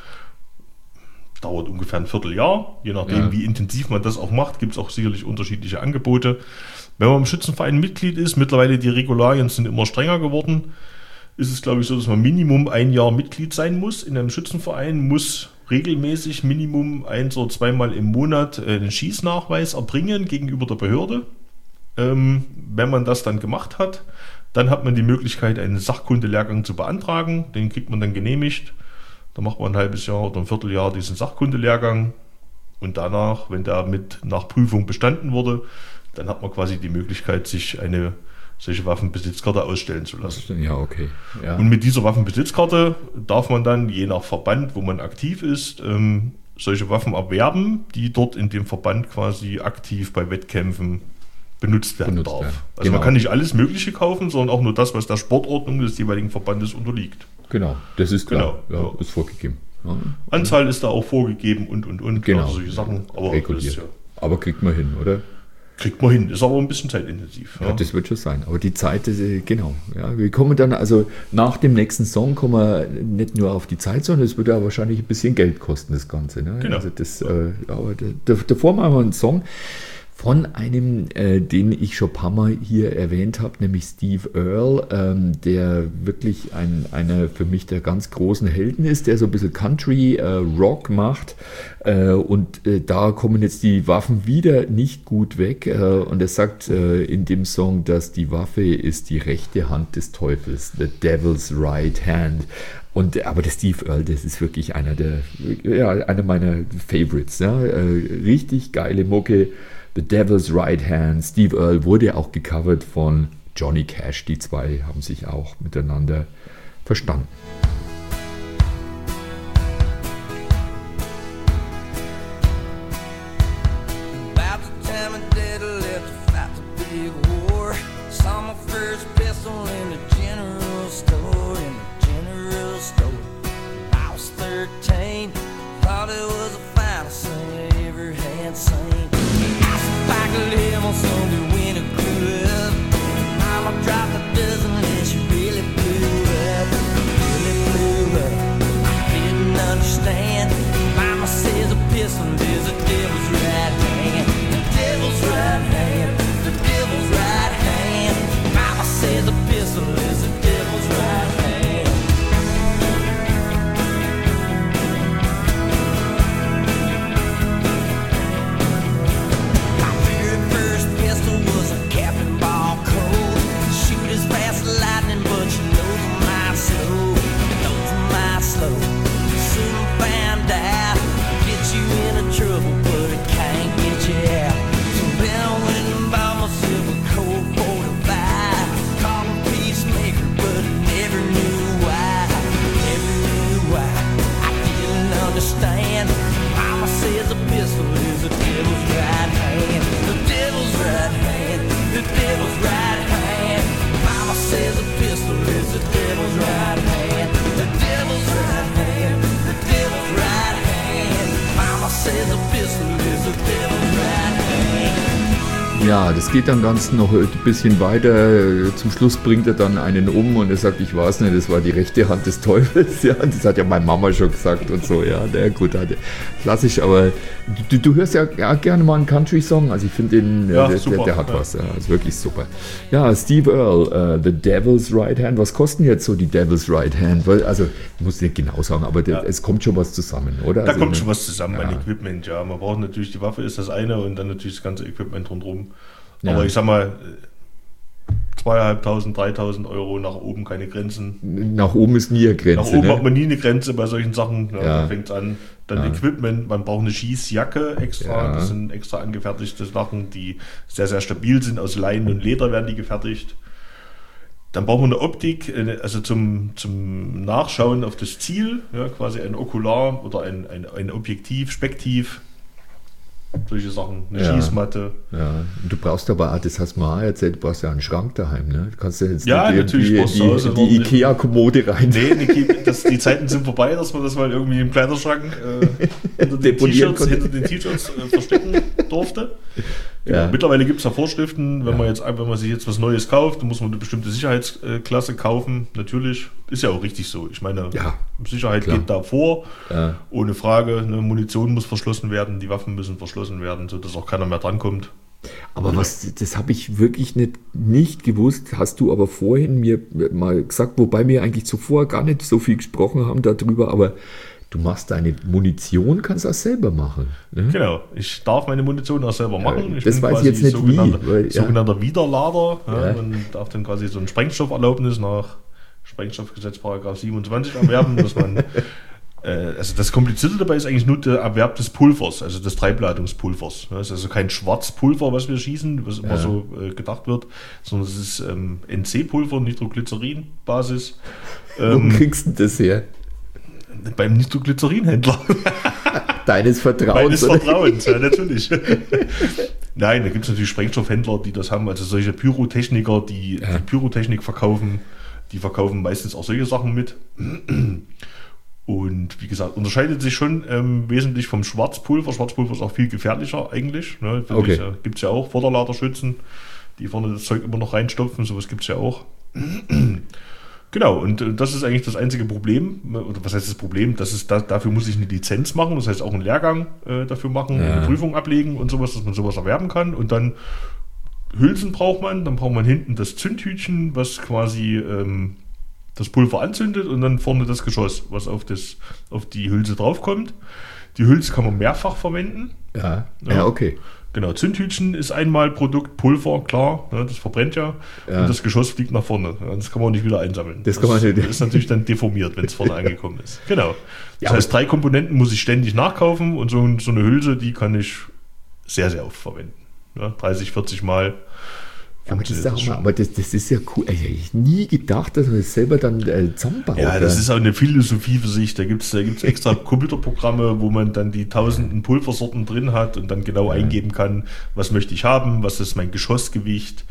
dauert ungefähr ein Vierteljahr. Je nachdem, Ja. wie intensiv man das auch macht, gibt es auch sicherlich unterschiedliche Angebote. Wenn man im Schützenverein Mitglied ist, mittlerweile die Regularien sind immer strenger geworden, ist es, glaube ich, so, dass man Minimum 1 Jahr Mitglied sein muss. In einem Schützenverein muss regelmäßig Minimum 1 oder 2 Mal im Monat einen Schießnachweis erbringen gegenüber der Behörde. Wenn man das dann gemacht hat, dann hat man die Möglichkeit, einen Sachkundelehrgang zu beantragen. Den kriegt man dann genehmigt. Da macht man ein halbes Jahr oder ein Vierteljahr diesen Sachkundelehrgang. Und danach, wenn der nach Prüfung bestanden wurde, dann hat man quasi die Möglichkeit, sich eine solche Waffenbesitzkarte ausstellen zu lassen. Ja, okay. Ja. Und mit dieser Waffenbesitzkarte darf man dann, je nach Verband, wo man aktiv ist, solche Waffen erwerben, die dort in dem Verband quasi aktiv bei Wettkämpfen benutzt werden darf. werden. Also Genau. man kann nicht alles Mögliche kaufen, sondern auch nur das, was der Sportordnung des jeweiligen Verbandes unterliegt. Genau, das ist klar. Genau. Ja, ist vorgegeben. Ja. Anzahl ist da auch vorgegeben und. Genau. Also solche Sachen. Aber Reguliert. das, ja, Aber kriegt man hin, oder? kriegt man hin. Ist aber ein bisschen zeitintensiv. Ja, das wird schon sein. Aber die Zeit, genau. Ja, wir kommen dann, also nach dem nächsten Song kommen wir nicht nur auf die Zeit, sondern es wird ja wahrscheinlich ein bisschen Geld kosten, das Ganze. Ne? Genau. Also das, aber davor machen wir einen Song von einem, den ich schon ein paar Mal hier erwähnt habe, nämlich Steve Earle, der wirklich einer für mich der ganz großen Helden ist, der so ein bisschen Country Rock macht. Und da kommen jetzt die Waffen wieder nicht gut weg. Und er sagt in dem Song, dass die Waffe ist die rechte Hand des Teufels, the devil's right hand. Aber der Steve Earle, das ist wirklich einer meiner Favorites. Ja? Richtig geile Mucke. The Devil's Right Hand. Steve Earle wurde auch gecovert von Johnny Cash. Die zwei haben sich auch miteinander verstanden. About the time my daddy left to fight the big war, saw my first pistol in the general store. I was 13, thought it was the finest thing I ever had seen. I spiked a lemon Sunday when I grew up. Mama dropped a dozen and she really blew up. Really blew up. I didn't understand. Mama says a pistol is the devil's right hand. The devil's right hand. The devil's right hand. Mama says a pistol is the devil's right hand. My very first pistol was a Captain Ball Colt. Shoot as fast as lightning, but you know my slow. Knows my slow. Soon found out. Get you into trouble, but it can't get you out. So then I went and bought myself a Colt 45. Called him Peacemaker, but I never knew why. Never knew why. I didn't understand. Mama says a pistol is the devil's right hand. The devil's right hand. The devil's right hand. Mama says a pistol is the devil's right hand. The devil's right hand. The devil's right hand. Mama says a pistol is the devil's right hand. Ja, das geht dann ganz noch ein bisschen weiter. Zum Schluss bringt er dann einen um und er sagt, ich weiß nicht, das war die rechte Hand des Teufels. Ja, das hat ja meine Mama schon gesagt und so. Ja, der gut, klassisch, aber du hörst ja gerne mal einen Country-Song. Also ich finde den, der hat was. Ja, ist wirklich super. Ja, Steve Earle, The Devil's Right Hand. Was kosten jetzt so die Devil's Right Hand? Weil, also, ich muss nicht genau sagen, aber es kommt schon was zusammen, oder? Da kommt schon was zusammen an Equipment, ja. Man braucht natürlich, die Waffe ist das eine und dann natürlich das ganze Equipment rundherum. Ja. Aber ich sag mal, 2.500, 3.000 Euro nach oben keine Grenzen. Nach oben ist nie eine Grenze. Nach oben hat man nie eine Grenze bei solchen Sachen. Ja, da fängt es an. Dann Equipment, man braucht eine Schießjacke extra. Ja. Das sind extra angefertigte Sachen, die sehr, sehr stabil sind. Aus Leinen und Leder werden die gefertigt. Dann braucht man eine Optik, also zum Nachschauen auf das Ziel, ja, quasi ein Okular oder ein Objektiv, Spektiv. Solche Sachen, eine Schießmatte. Ja, du brauchst aber auch, das hast du mal erzählt, du brauchst ja einen Schrank daheim, ne? Du kannst ja jetzt natürlich die Ikea-Kommode rein. Nee, die Zeiten sind vorbei, dass man das mal irgendwie im Kleiderschrank hinter den T-Shirts verstecken durfte. Ja. Mittlerweile gibt es ja Vorschriften, wenn man sich jetzt was Neues kauft, dann muss man eine bestimmte Sicherheitsklasse kaufen. Natürlich, ist ja auch richtig so. Ich meine, Sicherheit geht da vor, ohne Frage. Ne, Munition muss verschlossen werden, die Waffen müssen verschlossen werden, sodass auch keiner mehr drankommt. Aber das habe ich wirklich nicht gewusst, hast du aber vorhin mir mal gesagt, wobei wir eigentlich zuvor gar nicht so viel gesprochen haben darüber, aber du machst deine Munition, kannst auch selber machen. Ne? Genau, ich darf meine Munition auch selber machen. Ich das bin weiß ich jetzt nicht sogenannter Widerlader. Ja. Man darf dann quasi so ein Sprengstofferlaubnis nach Sprengstoffgesetz § 27 erwerben, dass man also das Komplizierte dabei ist eigentlich nur der Erwerb des Pulvers, also des Treibladungspulvers. Das ist also kein Schwarzpulver, was wir schießen, was immer so gedacht wird, sondern es ist NC-Pulver, Nitroglycerin-Basis. Wo kriegst du das her? Beim Nitroglycerin-Händler. Deines Vertrauens. Meines Vertrauens, ja, natürlich. Nein, da gibt es natürlich Sprengstoffhändler, die das haben, also solche Pyrotechniker, die Pyrotechnik verkaufen, die verkaufen meistens auch solche Sachen mit. Und wie gesagt, unterscheidet sich schon wesentlich vom Schwarzpulver. Schwarzpulver ist auch viel gefährlicher eigentlich. Ne? Gibt es ja auch Vorderladerschützen, die vorne das Zeug immer noch reinstopfen, sowas gibt es ja auch. Genau, und das ist eigentlich das einzige Problem, oder was heißt das Problem? Dafür muss ich eine Lizenz machen, das heißt auch einen Lehrgang dafür machen, eine Prüfung ablegen und sowas, dass man sowas erwerben kann. Und dann Hülsen braucht man, dann braucht man hinten das Zündhütchen, was quasi das Pulver anzündet und dann vorne das Geschoss, was auf die Hülse draufkommt. Die Hülse kann man mehrfach verwenden. Ja, okay. Genau, Zündhütchen ist einmal Produkt, Pulver, klar, ne, das verbrennt ja. Und das Geschoss fliegt nach vorne. Das kann man nicht wieder einsammeln. Das ist natürlich dann deformiert, wenn es vorne angekommen ist. Genau. Das heißt, 3 Komponenten muss ich ständig nachkaufen und so eine Hülse, die kann ich sehr, sehr oft verwenden. Ja, 30, 40 Mal. Aber das ist ja cool. Ich hätte nie gedacht, dass man das selber dann zusammenbaut. Ja, das ist auch eine Philosophie für sich. Da gibt's extra Computerprogramme, wo man dann die tausenden Pulversorten drin hat und dann genau eingeben kann, was möchte ich haben, was ist mein Geschossgewicht,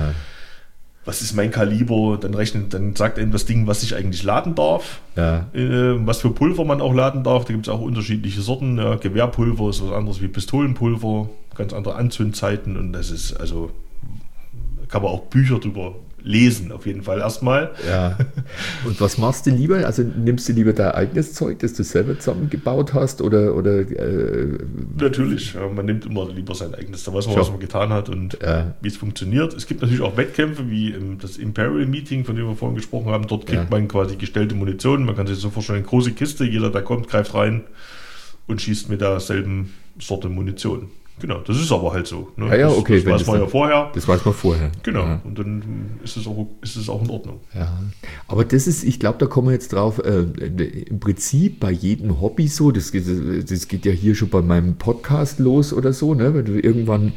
was ist mein Kaliber. Dann sagt einem das Ding, was ich eigentlich laden darf, was für Pulver man auch laden darf. Da gibt es auch unterschiedliche Sorten. Ja, Gewehrpulver ist was anderes wie Pistolenpulver, ganz andere Anzündzeiten und das ist also... Kann man auch Bücher drüber lesen, auf jeden Fall erstmal. Ja. Und was machst du lieber? Also nimmst du lieber dein eigenes Zeug, das du selber zusammengebaut hast? Oder Natürlich, ja, man nimmt immer lieber sein eigenes. Da weiß man, was man getan hat und wie es funktioniert. Es gibt natürlich auch Wettkämpfe, wie das Imperial Meeting, von dem wir vorhin gesprochen haben. Dort kriegt man quasi gestellte Munition. Man kann sich so vorstellen, eine große Kiste, jeder, der kommt, greift rein und schießt mit derselben Sorte Munition. Genau, das ist aber halt so. Ne? Okay. Das weiß man ja vorher. Das weiß man vorher. Genau, und dann ist es auch in Ordnung. Ja, aber das ist, ich glaube, da kommen wir jetzt drauf, im Prinzip bei jedem Hobby so, das geht ja hier schon bei meinem Podcast los oder so, ne? Wenn du irgendwann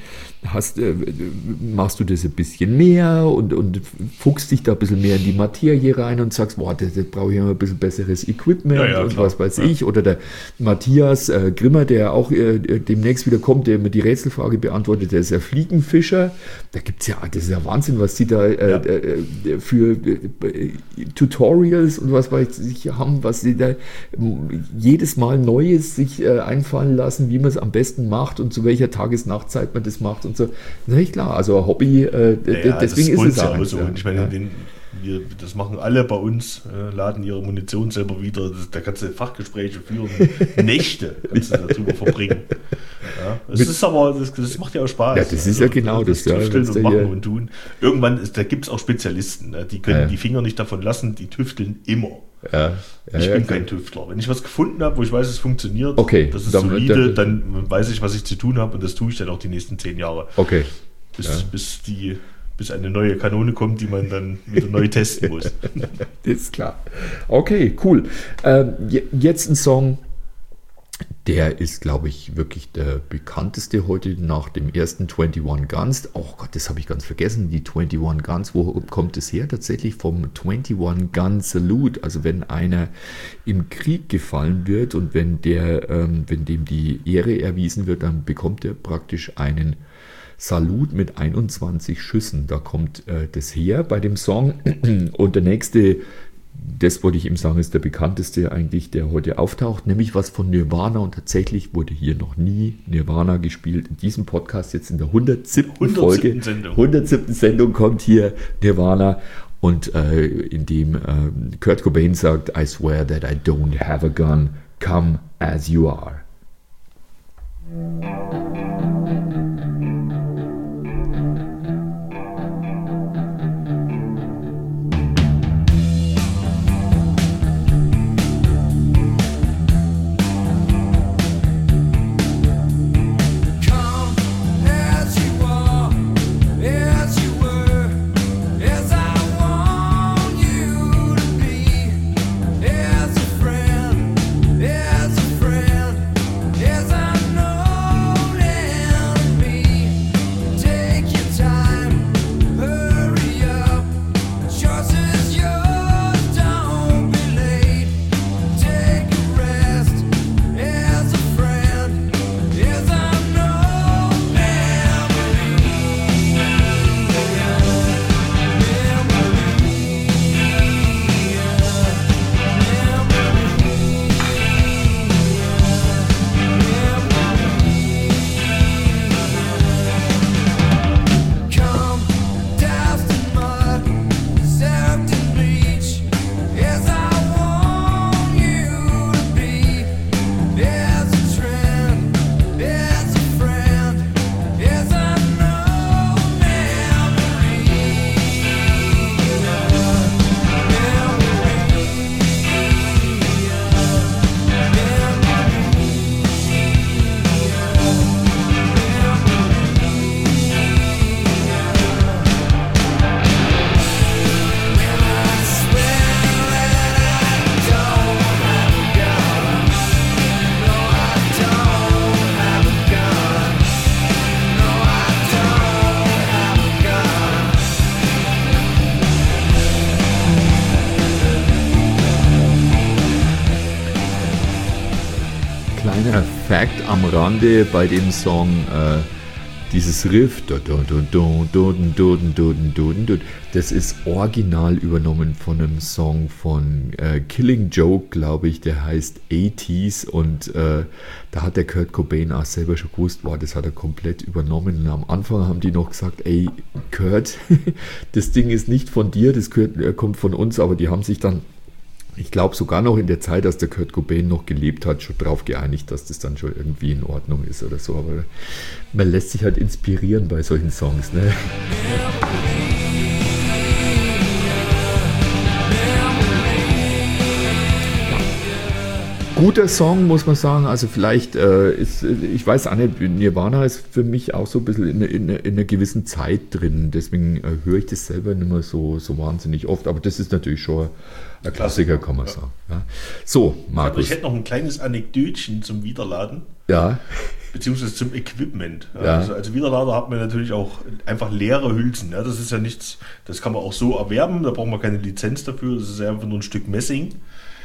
machst du das ein bisschen mehr und fuchst dich da ein bisschen mehr in die Materie rein und sagst, boah, das brauche ich immer ein bisschen besseres Equipment und was weiß ich. Oder der Matthias Grimmer, der auch demnächst wieder kommt, der mit die Rätselfrage beantwortet, der ist ja Fliegenfischer. Da gibt es ja, das ist ja Wahnsinn, was die da für Tutorials und was weiß ich haben, was sie da jedes Mal Neues sich einfallen lassen, wie man es am besten macht und zu welcher Tages-Nachtzeit man das macht und so. Das ist echt klar, also ein Hobby, deswegen ist es auch so. Und ich meine, das machen alle bei uns, laden ihre Munition selber wieder. Da kannst du Fachgespräche führen, Nächte kannst du darüber verbringen. Ja, das macht ja auch Spaß. Ja, das ist ja genau das. Tüfteln und machen und tun. Irgendwann, da gibt es auch Spezialisten, die können die Finger nicht davon lassen, die tüfteln immer. Ich bin kein Tüftler. Wenn ich was gefunden habe, wo ich weiß, es funktioniert, das ist solide, dann weiß ich, was ich zu tun habe und das tue ich dann auch die nächsten 10 Jahre. Okay. Bis eine neue Kanone kommt, die man dann wieder neu testen muss. Das ist klar. Okay, cool. Jetzt ein Song, der ist, glaube ich, wirklich der bekannteste heute nach dem ersten 21 Guns. Oh Gott, das habe ich ganz vergessen, die 21 Guns. Wo kommt es her? Tatsächlich vom 21 Gun Salute. Also wenn einer im Krieg gefallen wird und wenn dem die Ehre erwiesen wird, dann bekommt er praktisch einen Salut mit 21 Schüssen. Da kommt das her bei dem Song. Und der nächste, das wollte ich ihm sagen, ist der bekannteste eigentlich, der heute auftaucht, nämlich was von Nirvana. Und tatsächlich wurde hier noch nie Nirvana gespielt. In diesem Podcast, jetzt in der 107. Folge, 107. Sendung kommt hier Nirvana. Und in dem Kurt Cobain sagt, I swear that I don't have a gun, come as you are. Fact am Rande bei dem Song, dieses Riff, das ist original übernommen von einem Song von Killing Joke, glaube ich, der heißt 80s und da hat der Kurt Cobain auch selber schon gewusst, das hat er komplett übernommen und am Anfang haben die noch gesagt, ey Kurt, das Ding ist nicht von dir, das kommt von uns, aber die haben sich dann, ich glaube sogar noch in der Zeit, als der Kurt Cobain noch gelebt hat, schon darauf geeinigt, dass das dann schon irgendwie in Ordnung ist oder so. Aber man lässt sich halt inspirieren bei solchen Songs, ne? Guter Song, muss man sagen. Also vielleicht ich weiß auch nicht, Nirvana ist für mich auch so ein bisschen in einer gewissen Zeit drin. Deswegen höre ich das selber nicht mehr so wahnsinnig oft. Aber das ist natürlich schon ein Klassiker, kann man sagen. Ja. So, Markus. Ich hätte noch ein kleines Anekdötchen zum Wiederladen. Ja. Beziehungsweise zum Equipment. Ja. Also als Wiederlader hat man natürlich auch einfach leere Hülsen. Ja. Das ist ja nichts, das kann man auch so erwerben, da braucht man keine Lizenz dafür. Das ist ja einfach nur ein Stück Messing.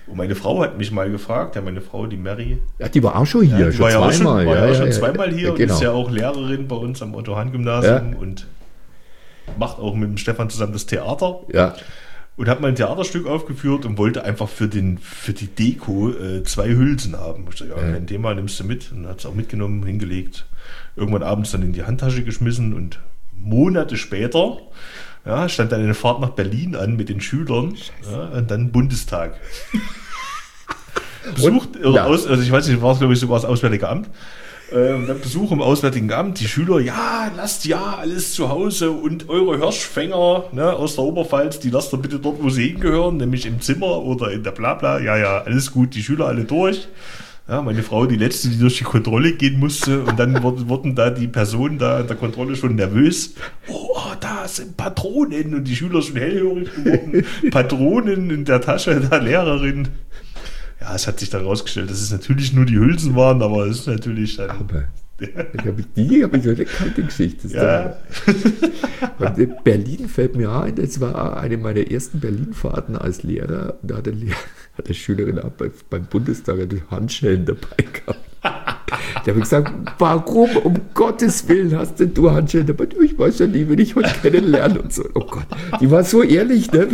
Und meine Frau hat mich mal gefragt, ja, meine Frau, die Mary, Ja, die war auch schon hier, die schon war ja auch schon, zweimal. war ja auch schon zweimal hier und genau. ist ja auch Lehrerin bei uns am Otto-Hahn-Gymnasium und macht auch mit dem Stefan zusammen das Theater. Ja. Und hat mal ein Theaterstück aufgeführt und wollte einfach für die Deko 2 Hülsen haben. Ich dachte, ja, kein Thema, nimmst du mit. Und hat es auch mitgenommen, hingelegt. Irgendwann abends dann in die Handtasche geschmissen und Monate später stand dann eine Fahrt nach Berlin an mit den Schülern und dann Bundestag. Besucht, also ich weiß nicht, war es glaube ich sogar das Auswärtige Amt. Dann Besuch im Auswärtigen Amt, die Schüler, lasst alles zu Hause und eure Hirschfänger aus der Oberpfalz, die lasst ihr bitte dort, wo sie hingehören, nämlich im Zimmer oder in der Blabla. Ja, alles gut, die Schüler alle durch. Ja, meine Frau, die letzte, die durch die Kontrolle gehen musste und dann wurden da die Personen da in der Kontrolle schon nervös. Oh, da sind Patronen und die Schüler schon hellhörig geworden. Patronen in der Tasche der Lehrerin. Ja, es hat sich dann rausgestellt, dass es natürlich nur die Hülsen waren, aber es ist natürlich dann... Aber die habe ich so eine kalte Geschichte. Ja. Und Berlin fällt mir ein, das war eine meiner ersten Berlin-Fahrten als Lehrer. Da hat eine Schülerin auch beim Bundestag eine Handschellen dabei gehabt. Da habe ich gesagt, warum um Gottes Willen hast denn du Handschellen dabei? Ich weiß ja nie, wenn ich heute kennenlerne und so. Oh Gott, die war so ehrlich, ne?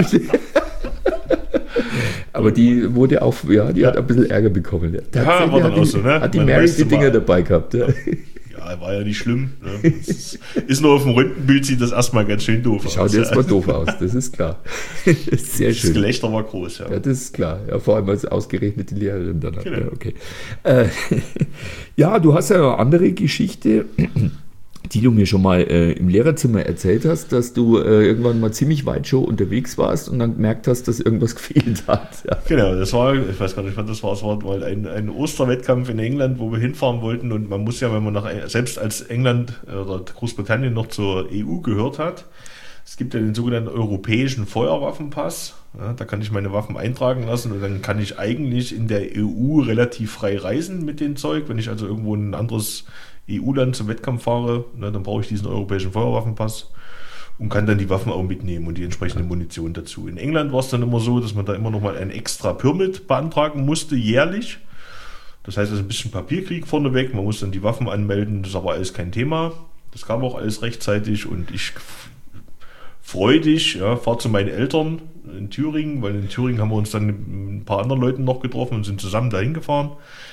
Aber die wurde auch, die hat ein bisschen Ärger bekommen. Ja, war dann auch so, ne? Hat die Mary die Dinger dabei gehabt. Ja. Ja, war ja nicht schlimm. Ne? Ist nur auf dem Röntgenbild, sieht das erstmal ganz schön doof aus. Schaut erstmal doof aus, das ist klar. Sehr schön. Das Gelächter war groß, ja. Ja, das ist klar. Ja, vor allem als ausgerechnet die Lehrerin dann hat. Genau. Ja, okay. Ja, du hast ja eine andere Geschichte, die du mir schon mal im Lehrerzimmer erzählt hast, dass du irgendwann mal ziemlich weit schon unterwegs warst und dann gemerkt hast, dass irgendwas gefehlt hat. Ja. Genau, das war, ich weiß gar nicht, wann das war, es war mal ein Osterwettkampf in England, wo wir hinfahren wollten und man muss ja, wenn man selbst als England oder Großbritannien noch zur EU gehört hat, es gibt ja den sogenannten europäischen Feuerwaffenpass, da kann ich meine Waffen eintragen lassen und dann kann ich eigentlich in der EU relativ frei reisen mit dem Zeug, wenn ich also irgendwo in ein anderes EU-Land zum Wettkampf fahre, dann brauche ich diesen europäischen Feuerwaffenpass und kann dann die Waffen auch mitnehmen und die entsprechende Munition dazu. In England war es dann immer so, dass man da immer noch mal ein extra Permit beantragen musste, jährlich. Das heißt, es ist ein bisschen Papierkrieg vorneweg, man muss dann die Waffen anmelden, das ist aber alles kein Thema. Das kam auch alles rechtzeitig und ich freudig fahre zu meinen Eltern in Thüringen, weil in Thüringen haben wir uns dann mit ein paar anderen Leuten noch getroffen und sind zusammen dahin gefahren.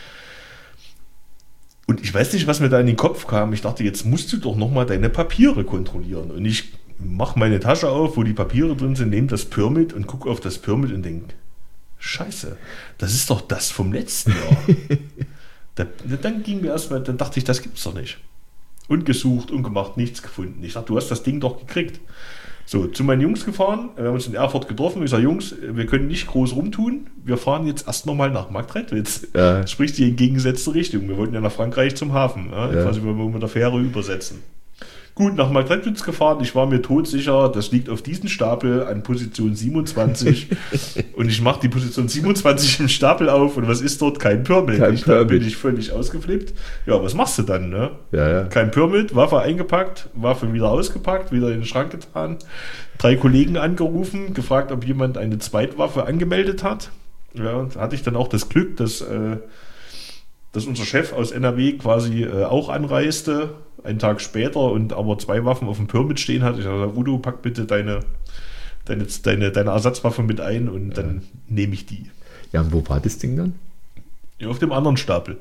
Und ich weiß nicht, was mir da in den Kopf kam. Ich dachte, jetzt musst du doch nochmal deine Papiere kontrollieren. Und ich mache meine Tasche auf, wo die Papiere drin sind, nehme das Permit und gucke auf das Permit und denke, Scheiße, das ist doch das vom letzten Jahr. Dann ging mir erstmal, dann dachte ich, das gibt's doch nicht. Und gesucht und gemacht, nichts gefunden. Ich dachte, du hast das Ding doch gekriegt. So, zu meinen Jungs gefahren, wir haben uns in Erfurt getroffen. Ich sage, Jungs, wir können nicht groß rumtun. Wir fahren jetzt erst nochmal nach Marktredwitz. Ja. Sprich die entgegengesetzte Richtung. Wir wollten ja nach Frankreich zum Hafen. Quasi, wenn wir mit der Fähre übersetzen. Gut, nach Marktredwitz gefahren. Ich war mir todsicher, das liegt auf diesem Stapel an Position 27. Und ich mache die Position 27 im Stapel auf. Und was ist dort? Kein Permit. Da bin ich völlig ausgeflippt. Ja, was machst du dann? Ne? Ja. Kein Permit, Waffe eingepackt, Waffe wieder ausgepackt, wieder in den Schrank getan. 3 Kollegen angerufen, gefragt, ob jemand eine Zweitwaffe angemeldet hat. Ja, da hatte ich dann auch das Glück, dass unser Chef aus NRW quasi auch anreiste, einen Tag später und aber 2 Waffen auf dem Permit stehen hat. Ich habe Udo, pack bitte deine Ersatzwaffe mit ein und dann nehme ich die. Ja, und wo war das Ding dann? Ja, auf dem anderen Stapel.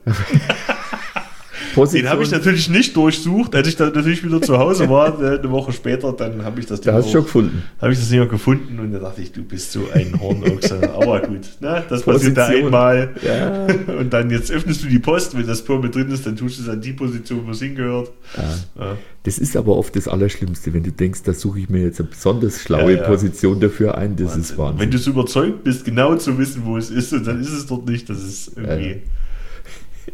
Den habe ich natürlich nicht durchsucht. Als ich dann natürlich wieder zu Hause war, eine Woche später, dann habe ich das Ding schon gefunden. Habe ich das Ding auch gefunden und da dachte ich, du bist so ein Hornochse. Aber gut, das passiert da einmal. Ja. Und dann jetzt öffnest du die Post, wenn das Permit drin ist, dann tust du es an die Position, wo es hingehört. Ja. Das ist aber oft das Allerschlimmste, wenn du denkst, da suche ich mir jetzt eine besonders schlaue Position dafür ein. Das ist Wahnsinn. Wenn du so überzeugt bist, genau zu wissen, wo es ist, und dann ist es dort nicht, das ist irgendwie...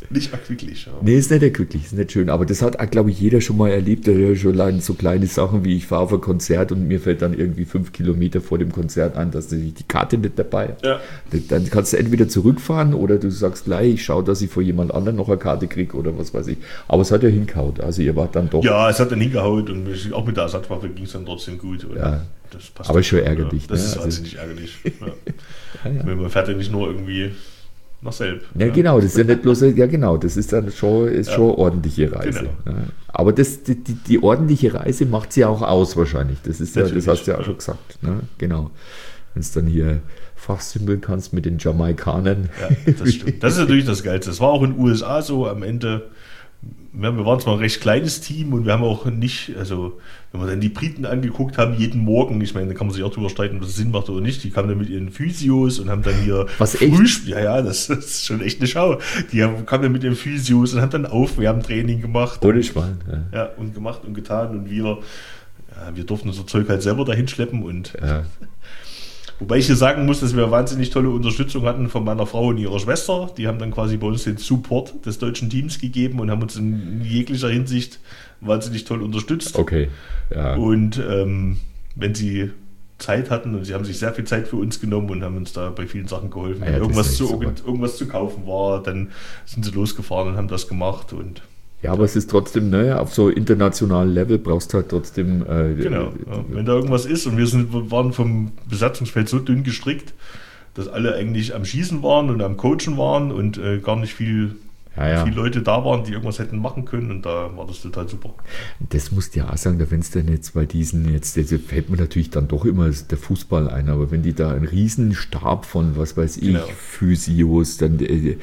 Nicht erquicklich. Ja. Nee, ist nicht erquicklich, ist nicht schön. Aber das hat, glaube ich, jeder schon mal erlebt. Schon so kleine Sachen wie ich fahre auf ein Konzert und mir fällt dann irgendwie 5 Kilometer vor dem Konzert ein, dass ich die Karte nicht dabei habe. Ja. Dann kannst du entweder zurückfahren oder du sagst gleich, ich schaue, dass ich vor jemand anderem noch eine Karte kriege oder was weiß ich. Aber es hat ja hingehauen. Also ihr wart dann doch. Ja, es hat dann hingehauen und auch mit der Ersatzwaffe ging es dann trotzdem gut. Und Ja. das passt Aber dann schon schon, ärgerlich, Ja. Das ne? ist Also- wahnsinnig ärgerlich. Ja. Ja. Wenn man fährt ja nicht nur irgendwie nach Selb. Ja, genau, das ist ja nicht bloß, ja genau, das ist dann schon, schon eine ordentliche Reise. Genau. Ja. Aber die ordentliche Reise macht sie ja auch aus wahrscheinlich. Das ist ja, das Natürlich, hast du ja auch ja. schon gesagt. Ne? Genau. Wenn es dann hier fachsimpeln kannst mit den Jamaikanern. Ja, das stimmt. Das ist natürlich das Geilste. Das war auch in den USA so am Ende. Wir waren zwar ein recht kleines Team und wir haben auch nicht, also wenn wir dann die Briten angeguckt haben, jeden Morgen, ich meine, da kann man sich auch drüber streiten, ob das Sinn macht oder nicht, die kamen dann mit ihren Physios und haben dann hier Was, echt? Ja, das ist schon echt eine Schau. Kamen dann mit ihren Physios und haben dann Aufwärmtraining gemacht. Ohne Schwein. Ja. Ja, und gemacht und getan und wir durften unser Zeug halt selber dahin schleppen und Ja. wobei ich hier sagen muss, dass wir wahnsinnig tolle Unterstützung hatten von meiner Frau und ihrer Schwester. Die haben dann quasi bei uns den Support des deutschen Teams gegeben und haben uns in jeglicher Hinsicht wahnsinnig toll unterstützt. Okay. Ja. Und wenn sie Zeit hatten und sie haben sich sehr viel Zeit für uns genommen und haben uns da bei vielen Sachen geholfen. Ja, Wenn das ist echt irgendwas zu kaufen war, dann sind sie losgefahren und haben das gemacht und Ja, aber es ist trotzdem, ne, auf so internationalem Level brauchst du halt trotzdem. genau. Ja. Wenn da irgendwas ist und wir waren vom Besatzungsfeld so dünn gestrickt, dass alle eigentlich am Schießen waren und am Coachen waren und gar nicht viele Leute da waren, die irgendwas hätten machen können und da war das total super. Das musst du ja auch sagen, wenn es denn jetzt bei diesen, jetzt fällt mir natürlich dann doch immer der Fußball ein, aber wenn die da einen Riesenstab von, was weiß ich, Genau. Physios, dann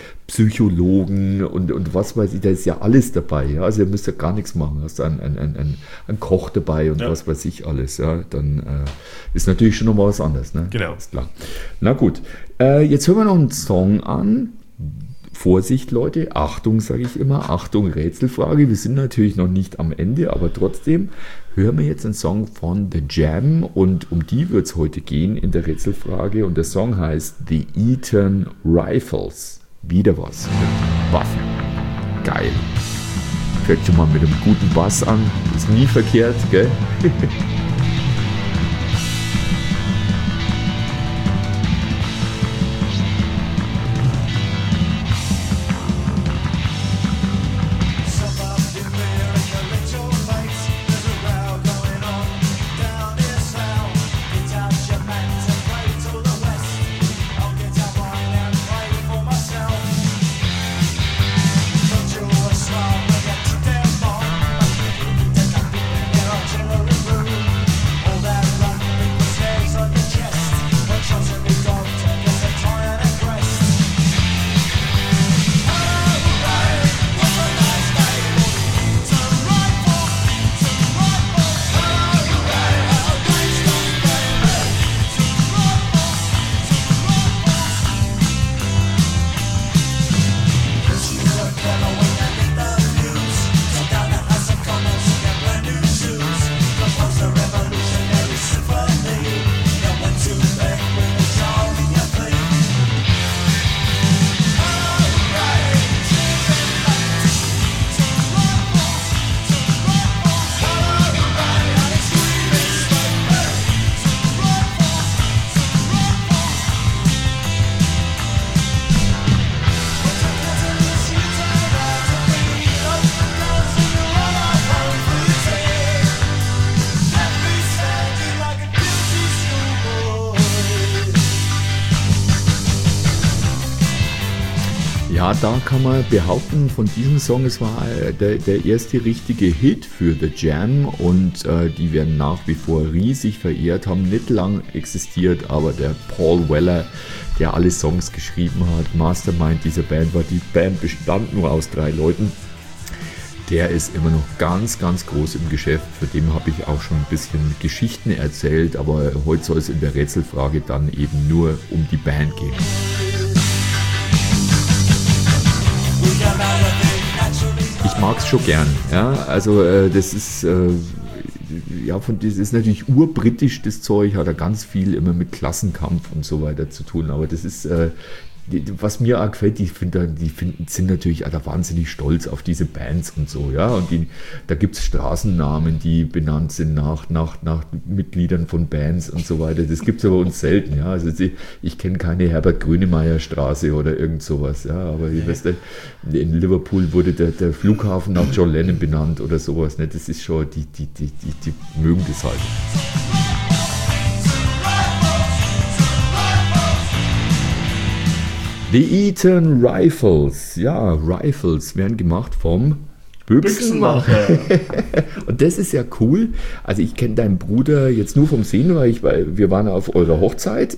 Psychologen und was weiß ich, da ist ja alles dabei. Ja? Also ihr müsst ja gar nichts machen. Hast du einen Koch dabei und Ja. was weiß ich alles. Ja? Dann ist natürlich schon nochmal was anderes. Ne? Genau. Ist klar. Na gut, jetzt hören wir noch einen Song an. Vorsicht, Leute, Achtung, sage ich immer, Achtung, Rätselfrage. Wir sind natürlich noch nicht am Ende, aber trotzdem hören wir jetzt einen Song von The Jam und um die wird es heute gehen in der Rätselfrage und der Song heißt The Eaton Rifles. Wieder was mit Waffen. Geil. Fängt schon mal mit einem guten Bass an, ist nie verkehrt, gell? Ja, da kann man behaupten, von diesem Song, es war der erste richtige Hit für The Jam und die werden nach wie vor riesig verehrt, haben nicht lang existiert, aber der Paul Weller, der alle Songs geschrieben hat, Mastermind dieser Band war, die Band bestand nur aus 3 Leuten, der ist immer noch ganz, ganz groß im Geschäft, für den habe ich auch schon ein bisschen Geschichten erzählt, aber heute soll es in der Rätselfrage dann eben nur um die Band gehen. Ich mag es schon gern, ja, also das ist, das ist natürlich urbritisch, das Zeug, hat ja ganz viel immer mit Klassenkampf und so weiter zu tun, aber das ist was mir auch gefällt, die sind natürlich auch da wahnsinnig stolz auf diese Bands und so, ja. Und da gibt es Straßennamen, die benannt sind nach Mitgliedern von Bands und so weiter. Das gibt es aber uns selten, ja. Also ich kenne keine Herbert-Grönemeyer-Straße oder irgend sowas, ja. Aber ich weiß, in Liverpool wurde der Flughafen nach John Lennon benannt oder sowas. Ne? Das ist schon, die mögen das halt. The Eaton Rifles. Ja, Rifles werden gemacht vom Büchsenmacher. Und das ist ja cool. Also ich kenne deinen Bruder jetzt nur vom Sehen, weil wir waren auf eurer Hochzeit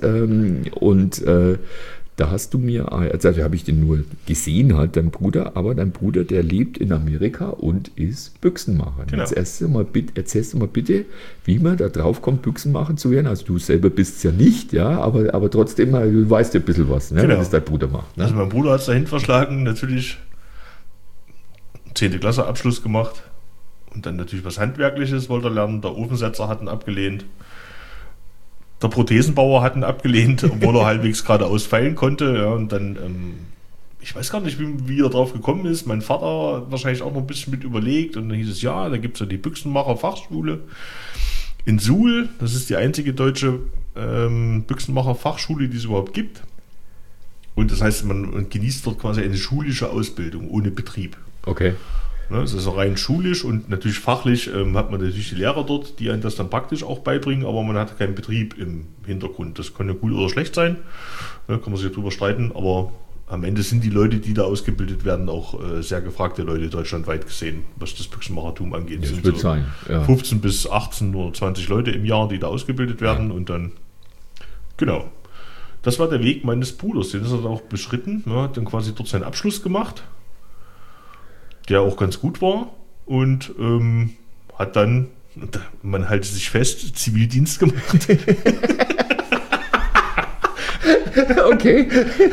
da hast du mir, also habe ich den nur gesehen, halt, dein Bruder, aber dein Bruder, der lebt in Amerika und ist Büchsenmacher. Genau. Jetzt erzählst du mal bitte, wie man da drauf kommt, Büchsenmacher zu werden. Also du selber bist es ja nicht, ja, aber trotzdem, du weißt ja ein bisschen was, ne, genau. Wenn das dein Bruder macht. Ne? Also mein Bruder hat es dahin verschlagen, natürlich 10. Klasse Abschluss gemacht und dann natürlich was Handwerkliches wollte er lernen. Der Ofensetzer hat ihn abgelehnt. Der Prothesenbauer hat ihn abgelehnt, obwohl er halbwegs geradeaus feilen konnte. Ja, und dann, ich weiß gar nicht, wie er drauf gekommen ist. Mein Vater wahrscheinlich auch noch ein bisschen mit überlegt. Und dann hieß es, ja, da gibt es ja die Büchsenmacher-Fachschule in Suhl. Das ist die einzige deutsche Büchsenmacher-Fachschule, die es überhaupt gibt. Und das heißt, man genießt dort quasi eine schulische Ausbildung ohne Betrieb. Okay. Das ist rein schulisch und natürlich fachlich hat man natürlich die Lehrer dort, die einem das dann praktisch auch beibringen, aber man hat keinen Betrieb im Hintergrund. Das kann ja gut oder schlecht sein, kann man sich drüber streiten, aber am Ende sind die Leute, die da ausgebildet werden, auch sehr gefragte Leute deutschlandweit gesehen, was das Büchsenmachertum angeht. Das sind wird so sein, ja. 15 bis 18 oder 20 Leute im Jahr, die da ausgebildet werden und dann, genau. Das war der Weg meines Bruders, den hat er auch beschritten, hat dann quasi dort seinen Abschluss gemacht, der auch ganz gut war und hat dann, man halte sich fest, Zivildienst gemacht. Okay.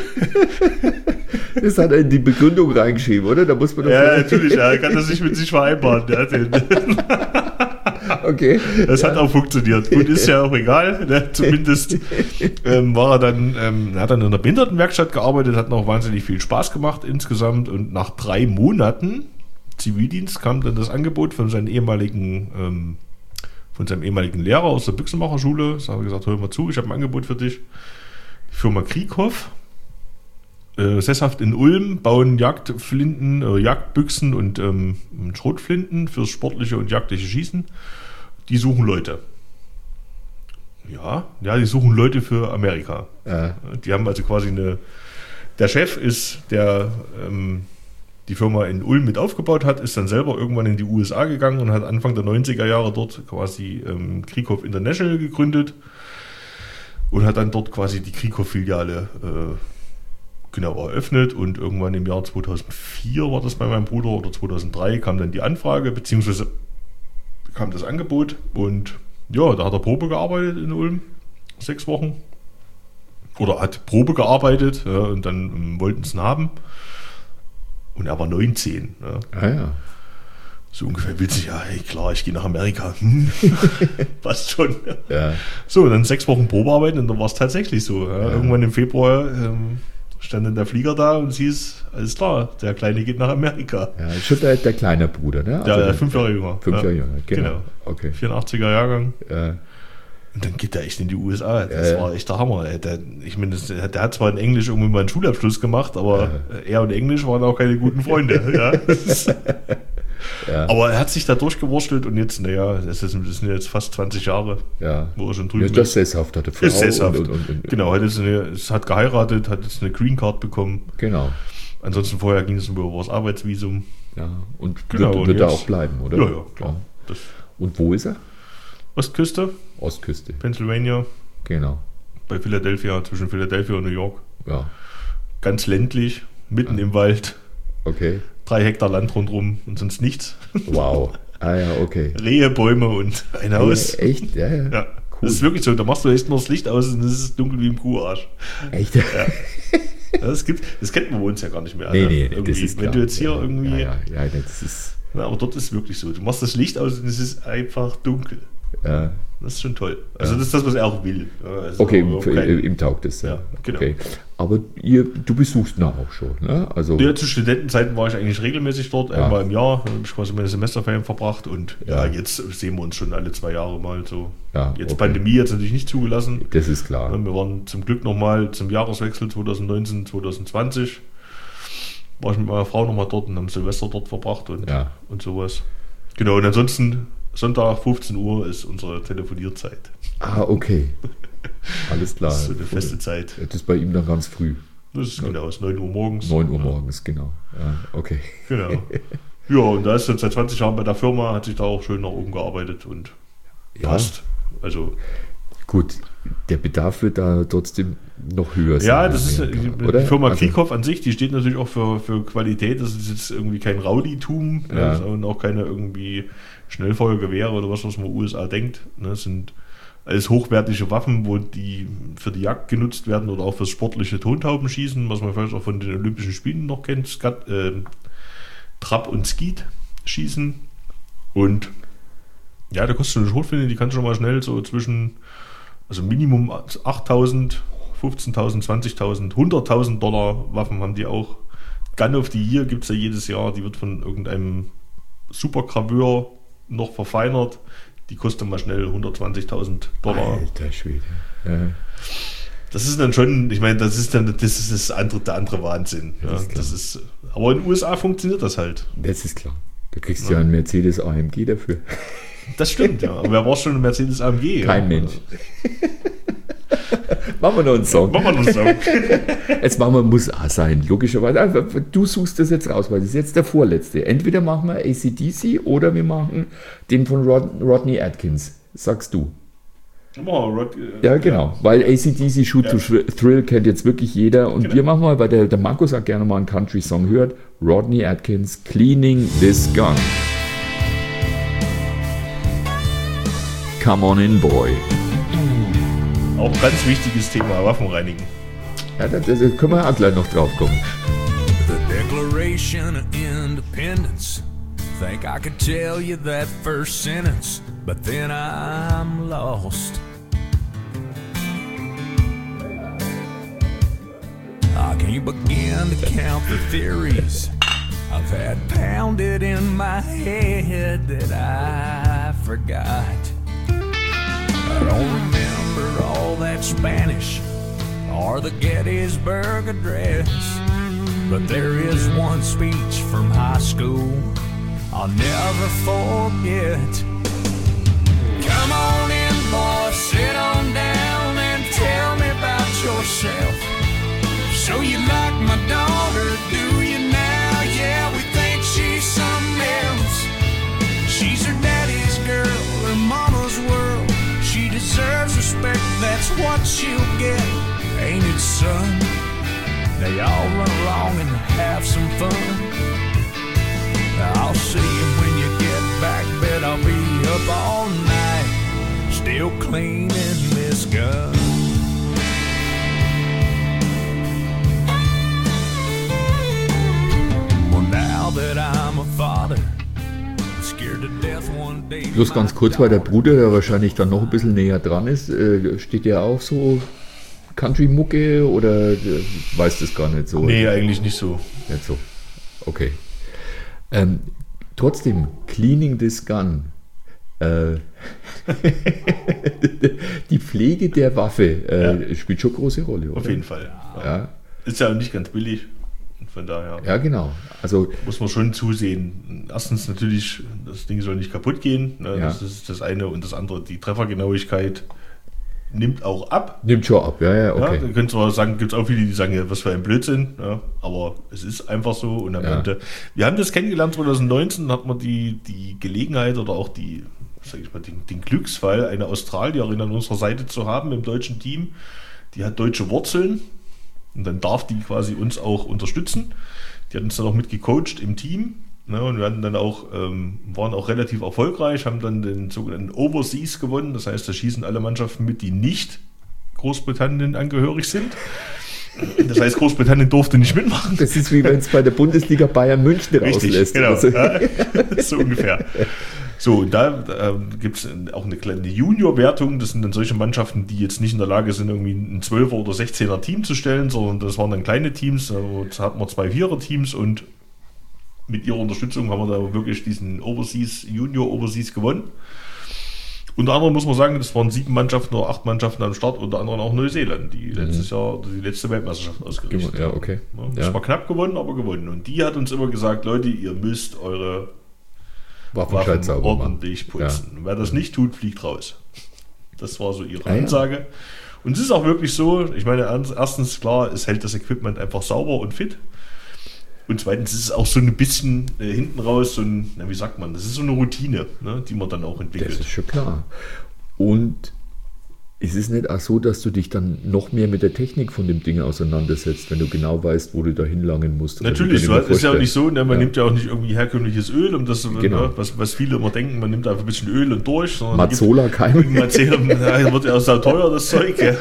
Das hat er in die Begründung reingeschrieben, oder? Da muss man doch natürlich, er kann das nicht mit sich vereinbaren. Okay. Das hat auch funktioniert. Gut, ist ja auch egal. Ne? Zumindest war er dann, hat dann in der Behindertenwerkstatt gearbeitet, hat noch wahnsinnig viel Spaß gemacht insgesamt und nach 3 Monaten Zivildienst kam dann das Angebot von seinem ehemaligen Lehrer aus der Büchsenmacherschule. Da habe ich gesagt, hör mal zu, ich habe ein Angebot für dich. Die Firma Krieghoff, sesshaft in Ulm, bauen Jagdflinten, Jagdbüchsen und Schrotflinten fürs sportliche und jagdliche Schießen. Die suchen Leute. Ja, die suchen Leute für Amerika. Die haben also quasi der Chef ist, der die Firma in Ulm mit aufgebaut hat, ist dann selber irgendwann in die USA gegangen und hat Anfang der 90er Jahre dort quasi Krieghoff International gegründet und hat dann dort quasi die Krieghoff-Filiale eröffnet und irgendwann im Jahr 2004 war das bei meinem Bruder oder 2003 kam dann die Anfrage, beziehungsweise kam das Angebot und ja, da hat er Probe gearbeitet in Ulm, 6 Wochen oder hat Probe gearbeitet und dann wollten sie ihn haben. Und er war 19. Ja. Ah ja. So ungefähr witzig, ja, hey, klar, ich gehe nach Amerika. Passt schon. Ja. So, dann 6 Wochen Probearbeiten und dann war es tatsächlich so. Ja. Irgendwann im Februar stand dann der Flieger da und es hieß, alles klar, der Kleine geht nach Amerika. Ja, ist schon der kleine Bruder, ne? Also der 5 Jahre jünger. 5 Jahre jünger, genau. Okay. 84er Jahrgang. Ja. Und dann geht er echt in die USA. Das war echt der Hammer. Ich meine, der hat zwar in Englisch irgendwie mal einen Schulabschluss gemacht, aber er und Englisch waren auch keine guten Freunde. Ja. Ja. Aber er hat sich da durchgewurschtelt und jetzt, das sind jetzt fast 20 Jahre, wo er schon drüben ist. Das ist sesshaft, hatte Frau. Ist sesshaft. Und genau, hat geheiratet, hat jetzt eine Green Card bekommen. Genau. Ansonsten vorher ging es über das Arbeitsvisum. Ja, und genau, wird da auch bleiben, oder? Ja, klar. Ja. Und wo ist er? Ostküste. Pennsylvania. Genau. Bei Philadelphia, zwischen Philadelphia und New York. Ja. Ganz ländlich, mitten im Wald. Okay. 3 Hektar Land rundherum und sonst nichts. Wow. Ah ja, okay. Rehe, Bäume und ein Haus. Echt? Ja. Cool. Das ist wirklich so. Da machst du echt nur das Licht aus und es ist dunkel wie im Kuharsch. Echt? Ja. Das kennt man bei uns ja gar nicht mehr. Nee, das ist klar. Wenn du jetzt hier irgendwie... Ja, das ist... Na, aber dort ist es wirklich so. Du machst das Licht aus und es ist einfach dunkel. Ja. Das ist schon toll. Also das ist das, was er auch will. Also okay, ihm taugt es. Ja, genau. Okay. Aber du besuchst ihn auch schon, ne? Also, Ja, zu Studentenzeiten war ich eigentlich regelmäßig dort, einmal im Jahr. Da habe ich quasi meine Semesterferien verbracht und jetzt sehen wir uns schon alle 2 Jahre mal so. Ja, Jetzt okay. Pandemie hat es natürlich nicht zugelassen. das ist klar. Wir waren zum Glück nochmal zum Jahreswechsel 2019, 2020. War ich mit meiner Frau nochmal dort und haben Silvester dort verbracht und sowas. Genau, und ansonsten Sonntag 15 Uhr ist unsere Telefonierzeit. Ah, okay. Alles klar. Das ist so eine feste Zeit. Das ist bei ihm dann ganz früh. Das ist genau, es ist 9 Uhr morgens. 9 Uhr morgens, genau. Ja, okay. Genau. Ja, und da ist er seit 20 Jahren bei der Firma, hat sich da auch schön nach oben gearbeitet und passt. Also gut, der Bedarf wird da trotzdem noch höher sein. ja, das ist oder? die Firma Also, Krieghoff an sich, die steht natürlich auch für Qualität. Das ist jetzt irgendwie kein Rowdytum und auch keine irgendwie Schnellfeuergewehre oder was man USA denkt. Das sind alles hochwertige Waffen, wo die für die Jagd genutzt werden oder auch fürs sportliche Tontaubenschießen, was man vielleicht auch von den Olympischen Spielen noch kennt, Trap- und Skeet-Schießen. Und ja, da kostet schon eine Schrotflinte, die kannst du schon mal schnell so zwischen, also Minimum 8.000, 15.000, 20.000, 100.000 Dollar Waffen haben die auch. Gun of the Year gibt es ja jedes Jahr, die wird von irgendeinem Supergraveur noch verfeinert. Die kostet mal schnell 120.000 Dollar. Alter Schwede. Ja. Das ist dann schon, ich meine, das ist der andere Wahnsinn. Ja, aber in den USA funktioniert das halt. Das ist klar. Da kriegst du ja einen Mercedes AMG dafür. Das stimmt, ja. Aber wer braucht schon einen Mercedes AMG? Kein Mensch. Machen wir noch einen Song. Jetzt machen wir, muss auch sein, logischerweise. Du suchst das jetzt raus, weil das ist jetzt der vorletzte. Entweder machen wir AC/DC oder wir machen den von Rodney Atkins. Sagst du. Ja, genau. Weil AC/DC Shoot to Thrill kennt jetzt wirklich jeder. Und wir machen mal, weil der Marco sagt gerne mal einen Country-Song hört, Rodney Atkins, Cleaning This Gun. Come on in, boy. Auch ganz wichtiges Thema, Waffen reinigen. Ja, da können wir auch gleich noch drauf kommen. The Declaration of Independence. Think I could tell you that first sentence, but then I'm lost. I can't begin to count the theories I've had pounded in my head that I forgot. I don't remember all that Spanish or the Gettysburg Address, but there is one speech from high school I'll never forget. Come on in, boy, sit on down and tell me about yourself. So you like my daughter, do you now? Yeah, we think she's something else. She's her daddy's girl, her mama's world. She deserves respect, that's what she'll get. Ain't it, son? Now y'all run along and have some fun. I'll see you when you get back, bet I'll be up all night, still cleaning this gun. Well, now that I'm a father, scared to death one day. Bloß ganz kurz, weil der Bruder, der wahrscheinlich dann noch ein bisschen näher dran ist, steht der auch so Country-Mucke oder weiß das gar nicht so? Nee, eigentlich nicht so. Nicht so. Okay. Trotzdem, Cleaning this Gun. Die Pflege der Waffe spielt schon eine große Rolle, oder? Auf jeden Fall. Ja. Ist ja auch nicht ganz billig. Von daher Ja, genau. Also, muss man schon zusehen. Erstens natürlich, das Ding soll nicht kaputt gehen. Ne? Ja. Das ist das eine. Und das andere, die Treffergenauigkeit nimmt auch ab. nimmt schon ab, ja, Ja, okay. da könnt ihr sagen, gibt es auch viele, die sagen, ja, was für ein Blödsinn. Ja, aber es ist einfach so. Und am Ende, wir haben das kennengelernt 2019, hat man die Gelegenheit oder auch den Glücksfall, eine Australierin an unserer Seite zu haben im deutschen Team. Die hat deutsche Wurzeln und dann darf die quasi uns auch unterstützen. Die hat uns dann auch mitgecoacht im Team. Ne, und wir hatten dann auch, waren auch relativ erfolgreich, haben dann den sogenannten Overseas gewonnen. Das heißt, da schießen alle Mannschaften mit, die nicht Großbritannien angehörig sind. Das heißt, Großbritannien durfte nicht mitmachen. Das ist wie wenn es bei der Bundesliga Bayern München Richtig, rauslässt. genau. Also, Ja, so ungefähr. So, und da gibt es auch eine kleine Junior-Wertung. Das sind dann solche Mannschaften, die jetzt nicht in der Lage sind, irgendwie ein 12er oder 16er Team zu stellen, sondern das waren dann kleine Teams. Jetzt hatten wir 2 Vierer-Teams und mit ihrer Unterstützung haben wir da wirklich diesen Junior-Overseas gewonnen. Unter anderem muss man sagen, das waren 7 Mannschaften oder 8 Mannschaften am Start, unter anderem auch Neuseeland, die letztes Jahr die letzte Weltmeisterschaft ausgerichtet haben. Ja, okay. Das Ja. war knapp gewonnen, aber gewonnen. Und die hat uns immer gesagt, Leute, ihr müsst eure Waffen sauber machen. ordentlich putzen. Und wer das nicht tut, fliegt raus. Das war so ihre Ah, ja. Ansage. Und es ist auch wirklich so, ich meine, erstens, klar, es hält das Equipment einfach sauber und fit. Und zweitens ist es auch so ein bisschen hinten raus, so ein, wie sagt man, das ist so eine Routine, ne, die man dann auch entwickelt. Das ist schon klar. Und ist es nicht auch so, dass du dich dann noch mehr mit der Technik von dem Ding auseinandersetzt, wenn du genau weißt, wo du da hinlangen musst? Natürlich, Das ist ja auch nicht so, ne, man Ja. nimmt ja auch nicht irgendwie herkömmliches Öl, um das, Genau. ne, was viele immer denken, man nimmt einfach ein bisschen Öl und durch. sondern da gibt's- Mazzola-Keime. Da wird ja auch so teuer, das Zeug. Ja.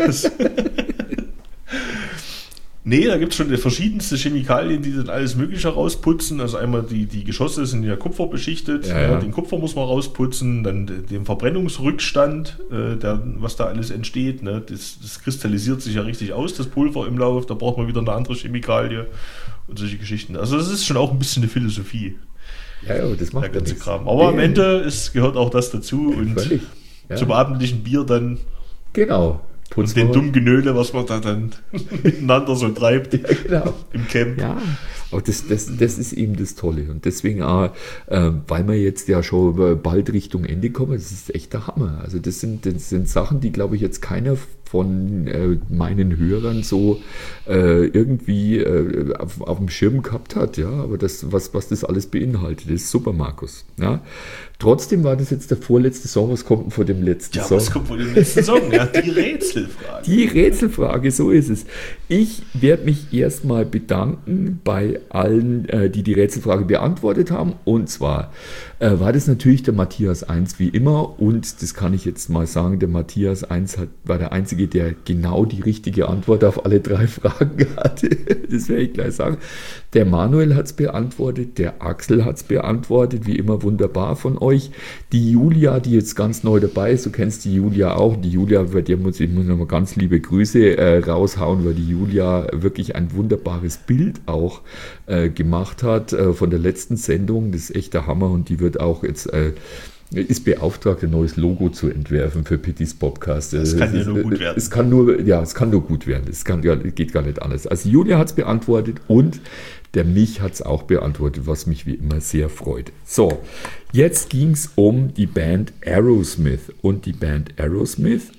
Nee, da gibt es schon verschiedenste Chemikalien, die dann alles Mögliche rausputzen. Also einmal die Geschosse sind ja kupferbeschichtet, Ja. den Kupfer muss man rausputzen, dann den Verbrennungsrückstand, was da alles entsteht. Ne? Das kristallisiert sich ja richtig aus, das Pulver im Lauf, da braucht man wieder eine andere Chemikalie und solche Geschichten. Also das ist schon auch ein bisschen eine Philosophie, Ja, das macht der ja ganze nichts. Kram. Aber am Nee, Ende gehört auch das dazu und völlig. Ja. zum abendlichen Bier dann Genau. und den dummen Genöle, was man da dann miteinander so treibt Genau. im Camp. Ja, aber das ist eben das Tolle. Und deswegen auch, weil wir jetzt ja schon bald Richtung Ende kommen, das ist echt der Hammer. Also das sind Sachen, die, glaube ich, jetzt keiner von meinen Hörern so irgendwie auf dem Schirm gehabt hat. Ja, aber was das alles beinhaltet, das ist super, Markus. Ja. Trotzdem war das jetzt der vorletzte Song. Was kommt denn vor dem letzten Ja, Song? was kommt von dem letzten Song? Ja, die Rätselfrage. Die Rätselfrage, so ist es. Ich werde mich erstmal bedanken bei allen, die Rätselfrage beantwortet haben. Und zwar war das natürlich der Matthias 1 wie immer. Und das kann ich jetzt mal sagen, der Matthias 1 war der Einzige, der genau die richtige Antwort auf alle 3 Fragen hatte. Das werde ich gleich sagen. Der Manuel hat es beantwortet, der Axel hat es beantwortet, wie immer wunderbar von euch. Die Julia, die jetzt ganz neu dabei ist, du kennst die Julia auch. Die Julia, bei der muss ich nochmal ganz liebe Grüße raushauen, weil die Julia wirklich ein wunderbares Bild auch gemacht hat von der letzten Sendung. Das ist echt der Hammer und die wird auch jetzt ist beauftragt, ein neues Logo zu entwerfen für Pittys Podcast. Das kann ja nur gut werden. Es kann nur gut werden. Es geht gar nicht anders. Also Julia hat es beantwortet und der Mich hat es auch beantwortet, was mich wie immer sehr freut. So, jetzt ging es um die Band Aerosmith. Und die Band Aerosmith,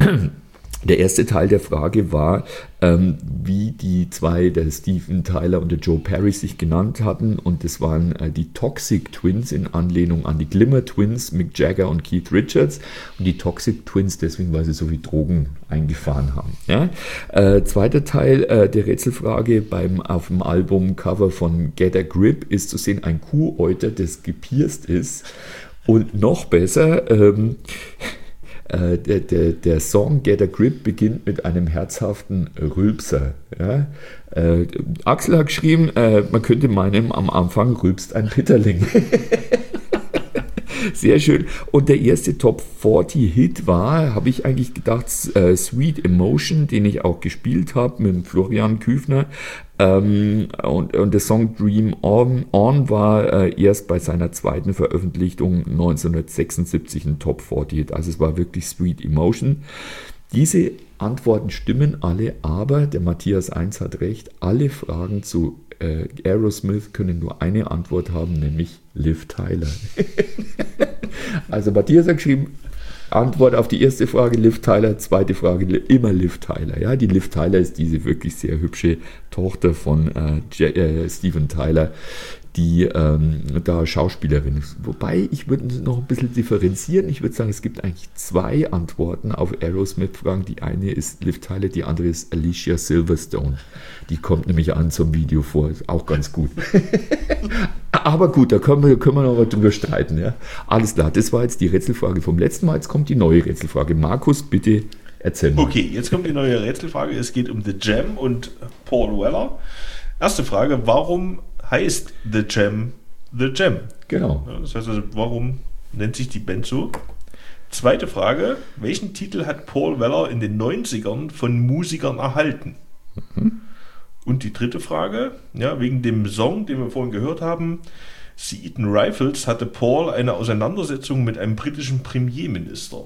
der erste Teil der Frage war, wie die 2, der Steven Tyler und der Joe Perry, sich genannt hatten. Und das waren die Toxic Twins in Anlehnung an die Glimmer Twins, Mick Jagger und Keith Richards. Und die Toxic Twins deswegen, weil sie so wie Drogen eingefahren haben. Ja? Zweiter Teil der Rätselfrage auf dem Albumcover von Get a Grip ist zu sehen ein Kuhäuter, das gepierst ist. Und noch besser, der Song Get a Grip beginnt mit einem herzhaften Rülpser. Ja? Axel hat geschrieben, man könnte meinen, am Anfang rülpst ein Pitterling. Sehr schön. Und der erste Top 40 Hit war, habe ich eigentlich gedacht, Sweet Emotion, den ich auch gespielt habe mit Florian Küfner. Und der Song Dream On war erst bei seiner zweiten Veröffentlichung 1976 ein Top 40 Hit. Also es war wirklich Sweet Emotion. Diese Antworten stimmen alle, aber der Matthias 1 hat recht. Alle Fragen zu Aerosmith können nur eine Antwort haben, nämlich Liv Tyler. Also Matthias hat geschrieben, Antwort auf die erste Frage Liv Tyler, zweite Frage immer Liv Tyler. Ja, die Liv Tyler ist diese wirklich sehr hübsche Tochter von Steven Tyler, die da Schauspielerin ist. Wobei, ich würde noch ein bisschen differenzieren. Ich würde sagen, es gibt eigentlich 2 Antworten auf Aerosmith-Fragen. Die eine ist Liv Tyler, die andere ist Alicia Silverstone. Die kommt nämlich an zum Video vor. Ist auch ganz gut. Aber gut, da können wir noch mal drüber streiten. Ja? Alles klar, das war jetzt die Rätselfrage vom letzten Mal. Jetzt kommt die neue Rätselfrage. Markus, bitte erzähl mal. Okay, jetzt kommt die neue Rätselfrage. Es geht um The Jam und Paul Weller. Erste Frage, warum heißt The Jam The Jam? Genau. Ja, das heißt also, warum nennt sich die Band so. Zweite Frage, welchen Titel hat Paul Weller in den 90ern von Musikern erhalten? Und die dritte Frage, ja, wegen dem Song, den wir vorhin gehört haben, The Eton Rifles hatte Paul eine Auseinandersetzung mit einem britischen Premierminister.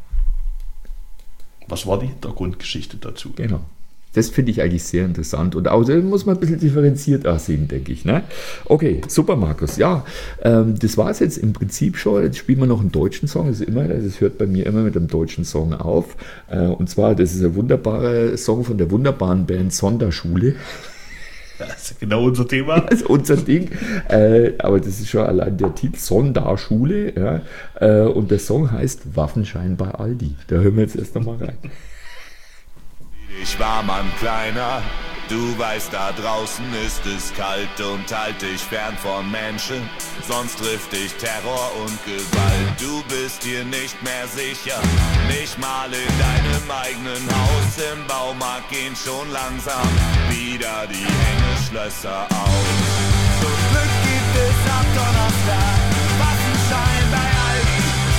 Was war die Hintergrundgeschichte dazu? Genau. Das finde ich eigentlich sehr interessant und außerdem muss man ein bisschen differenziert sehen, denke ich. Ne? Okay, super, Markus. Ja, das war es jetzt im Prinzip schon. Jetzt spielen wir noch einen deutschen Song. Das hört bei mir immer mit einem deutschen Song auf. Und zwar, das ist ein wunderbarer Song von der wunderbaren Band Sonderschule. Das ist genau unser Thema. Das ist unser Ding. Aber das ist schon allein der Titel Sonderschule. Ja? Und der Song heißt Waffenschein bei Aldi. Da hören wir jetzt erst nochmal rein. Ich war Mann kleiner, du weißt, da draußen ist es kalt und halt dich fern von Menschen, sonst trifft dich Terror und Gewalt. Du bist dir nicht mehr sicher, nicht mal in deinem eigenen Haus. Im Baumarkt gehen schon langsam wieder die Hängeschlösser auf. Zum Glück gibt es ab Donnerstag Waffenschein bei Aldi.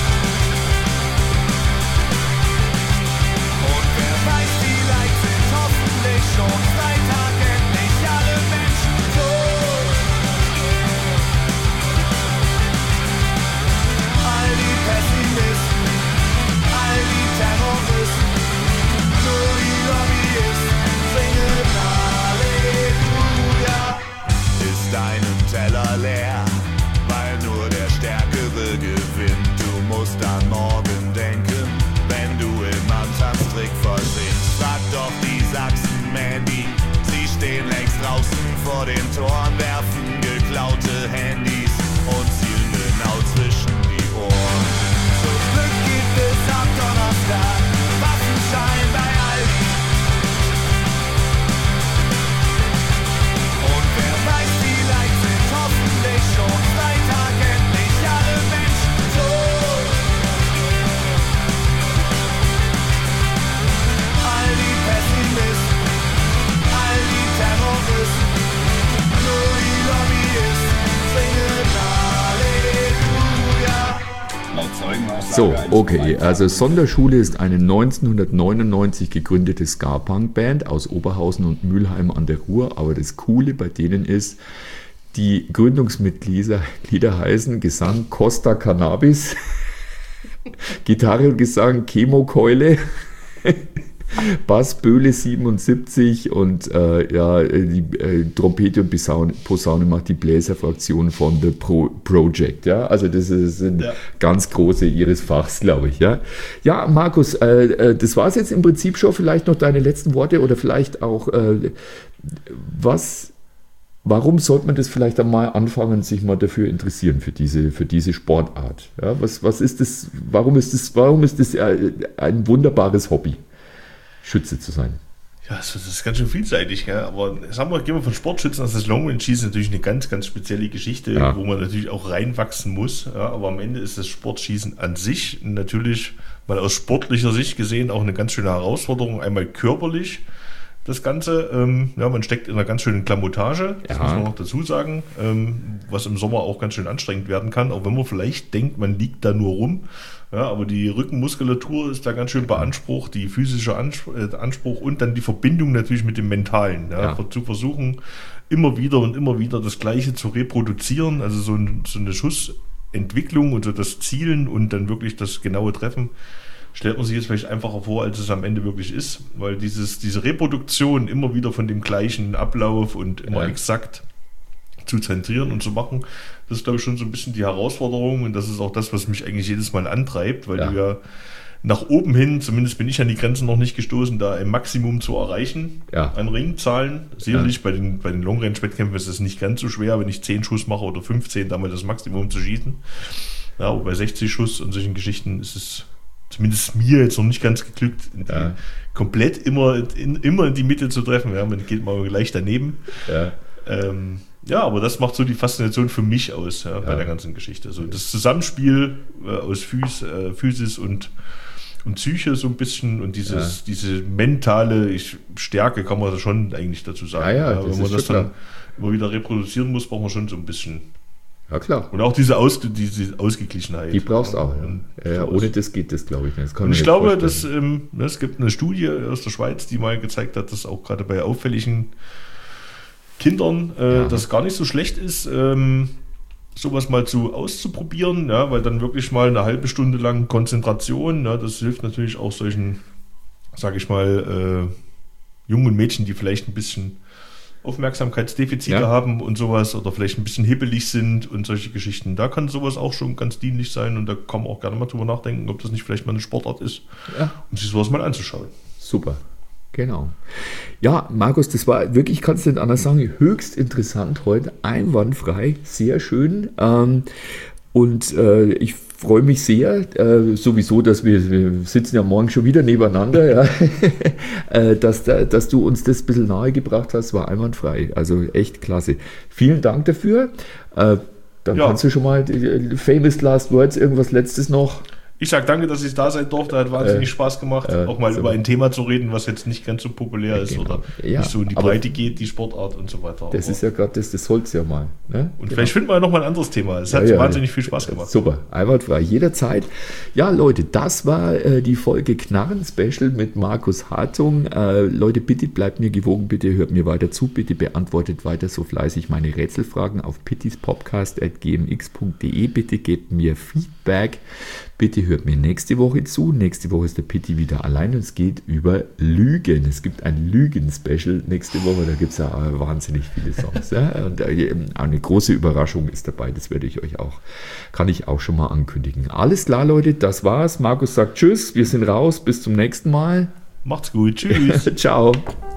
Und wer weiß, vielleicht sind hoffentlich schon Freitag endlich alle Menschen tot. All die Pessimisten, all die Terroristen, nur die Lobbyisten singen Halleluja. Ist deinem Teller leer, weil nur der Stärkere gewinnt. Du musst an morgen denken, wenn du im Antanztrick versinkst. Frag doch die Sachsen-Mandy, sie stehen längst draußen vor den Toren, werfen geklaute Handys und zielen genau zwischen die Ohren. Zum Glück gibt es ab Donnerstag Waffenschein bei Aldi. Und wer weiß, vielleicht sind hoffentlich schon Freitag endlich alle Menschen tot. All die Pessimisten, all die Terroristen, nur die Lobbyisten singen Halleluja. So, okay, also Sonderschule ist eine 1999 gegründete Ska-Punk-Band aus Oberhausen und Mülheim an der Ruhr, aber das Coole bei denen ist, die Gründungsmitglieder heißen Gesang Costa Cannabis, Gitarre und Gesang Chemokeule, Bass Böhle 77 und die Trompete und Posaune macht die Bläserfraktion von The Project. Ja? Also das sind ganz große ihres Fachs, glaube ich. Ja, ja, Markus, das war es jetzt im Prinzip schon. Vielleicht noch deine letzten Worte oder vielleicht auch, warum sollte man das vielleicht einmal anfangen, sich mal dafür interessieren, für diese Sportart? Ja? Was ist das? Warum ist das ein wunderbares Hobby? Schütze zu sein. Ja, das ist ganz schön vielseitig, ja. Aber sagen wir, gehen wir von Sportschützen, das Long-Range-Schießen natürlich eine ganz, ganz spezielle Geschichte, wo man natürlich auch reinwachsen muss. Ja, aber am Ende ist das Sportschießen an sich natürlich mal aus sportlicher Sicht gesehen auch eine ganz schöne Herausforderung. Einmal körperlich das Ganze. Man steckt in einer ganz schönen Klamotage, das muss man noch dazu sagen, was im Sommer auch ganz schön anstrengend werden kann, auch wenn man vielleicht denkt, man liegt da nur rum. Ja, aber die Rückenmuskulatur ist da ganz schön beansprucht, die physische Anspruch und dann die Verbindung natürlich mit dem Mentalen. Ja. Zu versuchen, immer wieder das Gleiche zu reproduzieren, also so eine Schussentwicklung und so das Zielen und dann wirklich das genaue Treffen, stellt man sich jetzt vielleicht einfacher vor, als es am Ende wirklich ist, weil diese Reproduktion immer wieder von dem gleichen Ablauf und immer exakt zu zentrieren und zu machen, das ist, glaube ich, schon so ein bisschen die Herausforderung und das ist auch das, was mich eigentlich jedes Mal antreibt, weil du ja nach oben hin, zumindest bin ich an die Grenzen noch nicht gestoßen, da ein Maximum zu erreichen an Ringzahlen. Sicherlich bei den Long-Range-Wettkämpfen ist es nicht ganz so schwer, wenn ich 10 Schuss mache oder 15, damit das Maximum zu schießen. Ja, aber bei 60 Schuss und solchen Geschichten ist es zumindest mir jetzt noch nicht ganz geglückt, komplett immer in die Mitte zu treffen. Ja, man geht mal leicht daneben. Aber das macht so die Faszination für mich aus bei der ganzen Geschichte. So das Zusammenspiel aus Physis und Psyche so ein bisschen und diese mentale Stärke kann man schon eigentlich dazu sagen. Wenn man das dann immer wieder reproduzieren muss, braucht man schon so ein bisschen Ja, klar. Und auch diese Ausgeglichenheit. Die brauchst du auch. Und Ohne das geht das, glaube ich, nicht. Das kann Und ich ich mir glaube, vorstellen. es gibt eine Studie aus der Schweiz, die mal gezeigt hat, dass auch gerade bei auffälligen Kindern das gar nicht so schlecht ist, sowas mal auszuprobieren, ja, weil dann wirklich mal eine halbe Stunde lang Konzentration, ja, das hilft natürlich auch solchen, sage ich mal, jungen Mädchen, die vielleicht ein bisschen Aufmerksamkeitsdefizite haben und sowas oder vielleicht ein bisschen hibbelig sind und solche Geschichten. Da kann sowas auch schon ganz dienlich sein und da kann man auch gerne mal drüber nachdenken, ob das nicht vielleicht mal eine Sportart ist, um sich sowas mal anzuschauen. Super, genau. Ja, Markus, das war wirklich, kannst du nicht anders sagen, höchst interessant heute, einwandfrei, sehr schön. Und ich freue mich sehr, sowieso, dass wir sitzen ja morgen schon wieder nebeneinander, ja, dass du uns das ein bisschen nahe gebracht hast, war einwandfrei. Also echt klasse. Vielen Dank dafür. Dann kannst du schon mal die famous last words, irgendwas Letztes noch. Ich sage danke, dass ich da sein durfte. Hat wahnsinnig Spaß gemacht, auch mal über ein Thema zu reden, was jetzt nicht ganz so populär ist oder nicht so in die Breite geht, die Sportart und so weiter. Das ist ja gerade das soll es ja mal. Ne? Und vielleicht finden wir ja noch mal ein anderes Thema. Es hat wahnsinnig viel Spaß gemacht. Super, einwandfrei, jederzeit. Ja, Leute, das war die Folge Knarren-Special mit Markus Hartung. Leute, bitte bleibt mir gewogen, bitte hört mir weiter zu, bitte beantwortet weiter so fleißig meine Rätselfragen auf pittispodcast@gmx.de. Bitte gebt mir Feedback. Bitte hört mir nächste Woche zu. Nächste Woche ist der Pitti wieder allein und es geht über Lügen. Es gibt ein Lügen-Special nächste Woche. Da gibt es ja wahnsinnig viele Songs. Ja? Und eine große Überraschung ist dabei. Das kann ich auch schon mal ankündigen. Alles klar, Leute, das war's. Markus sagt Tschüss. Wir sind raus. Bis zum nächsten Mal. Macht's gut. Tschüss. Ciao.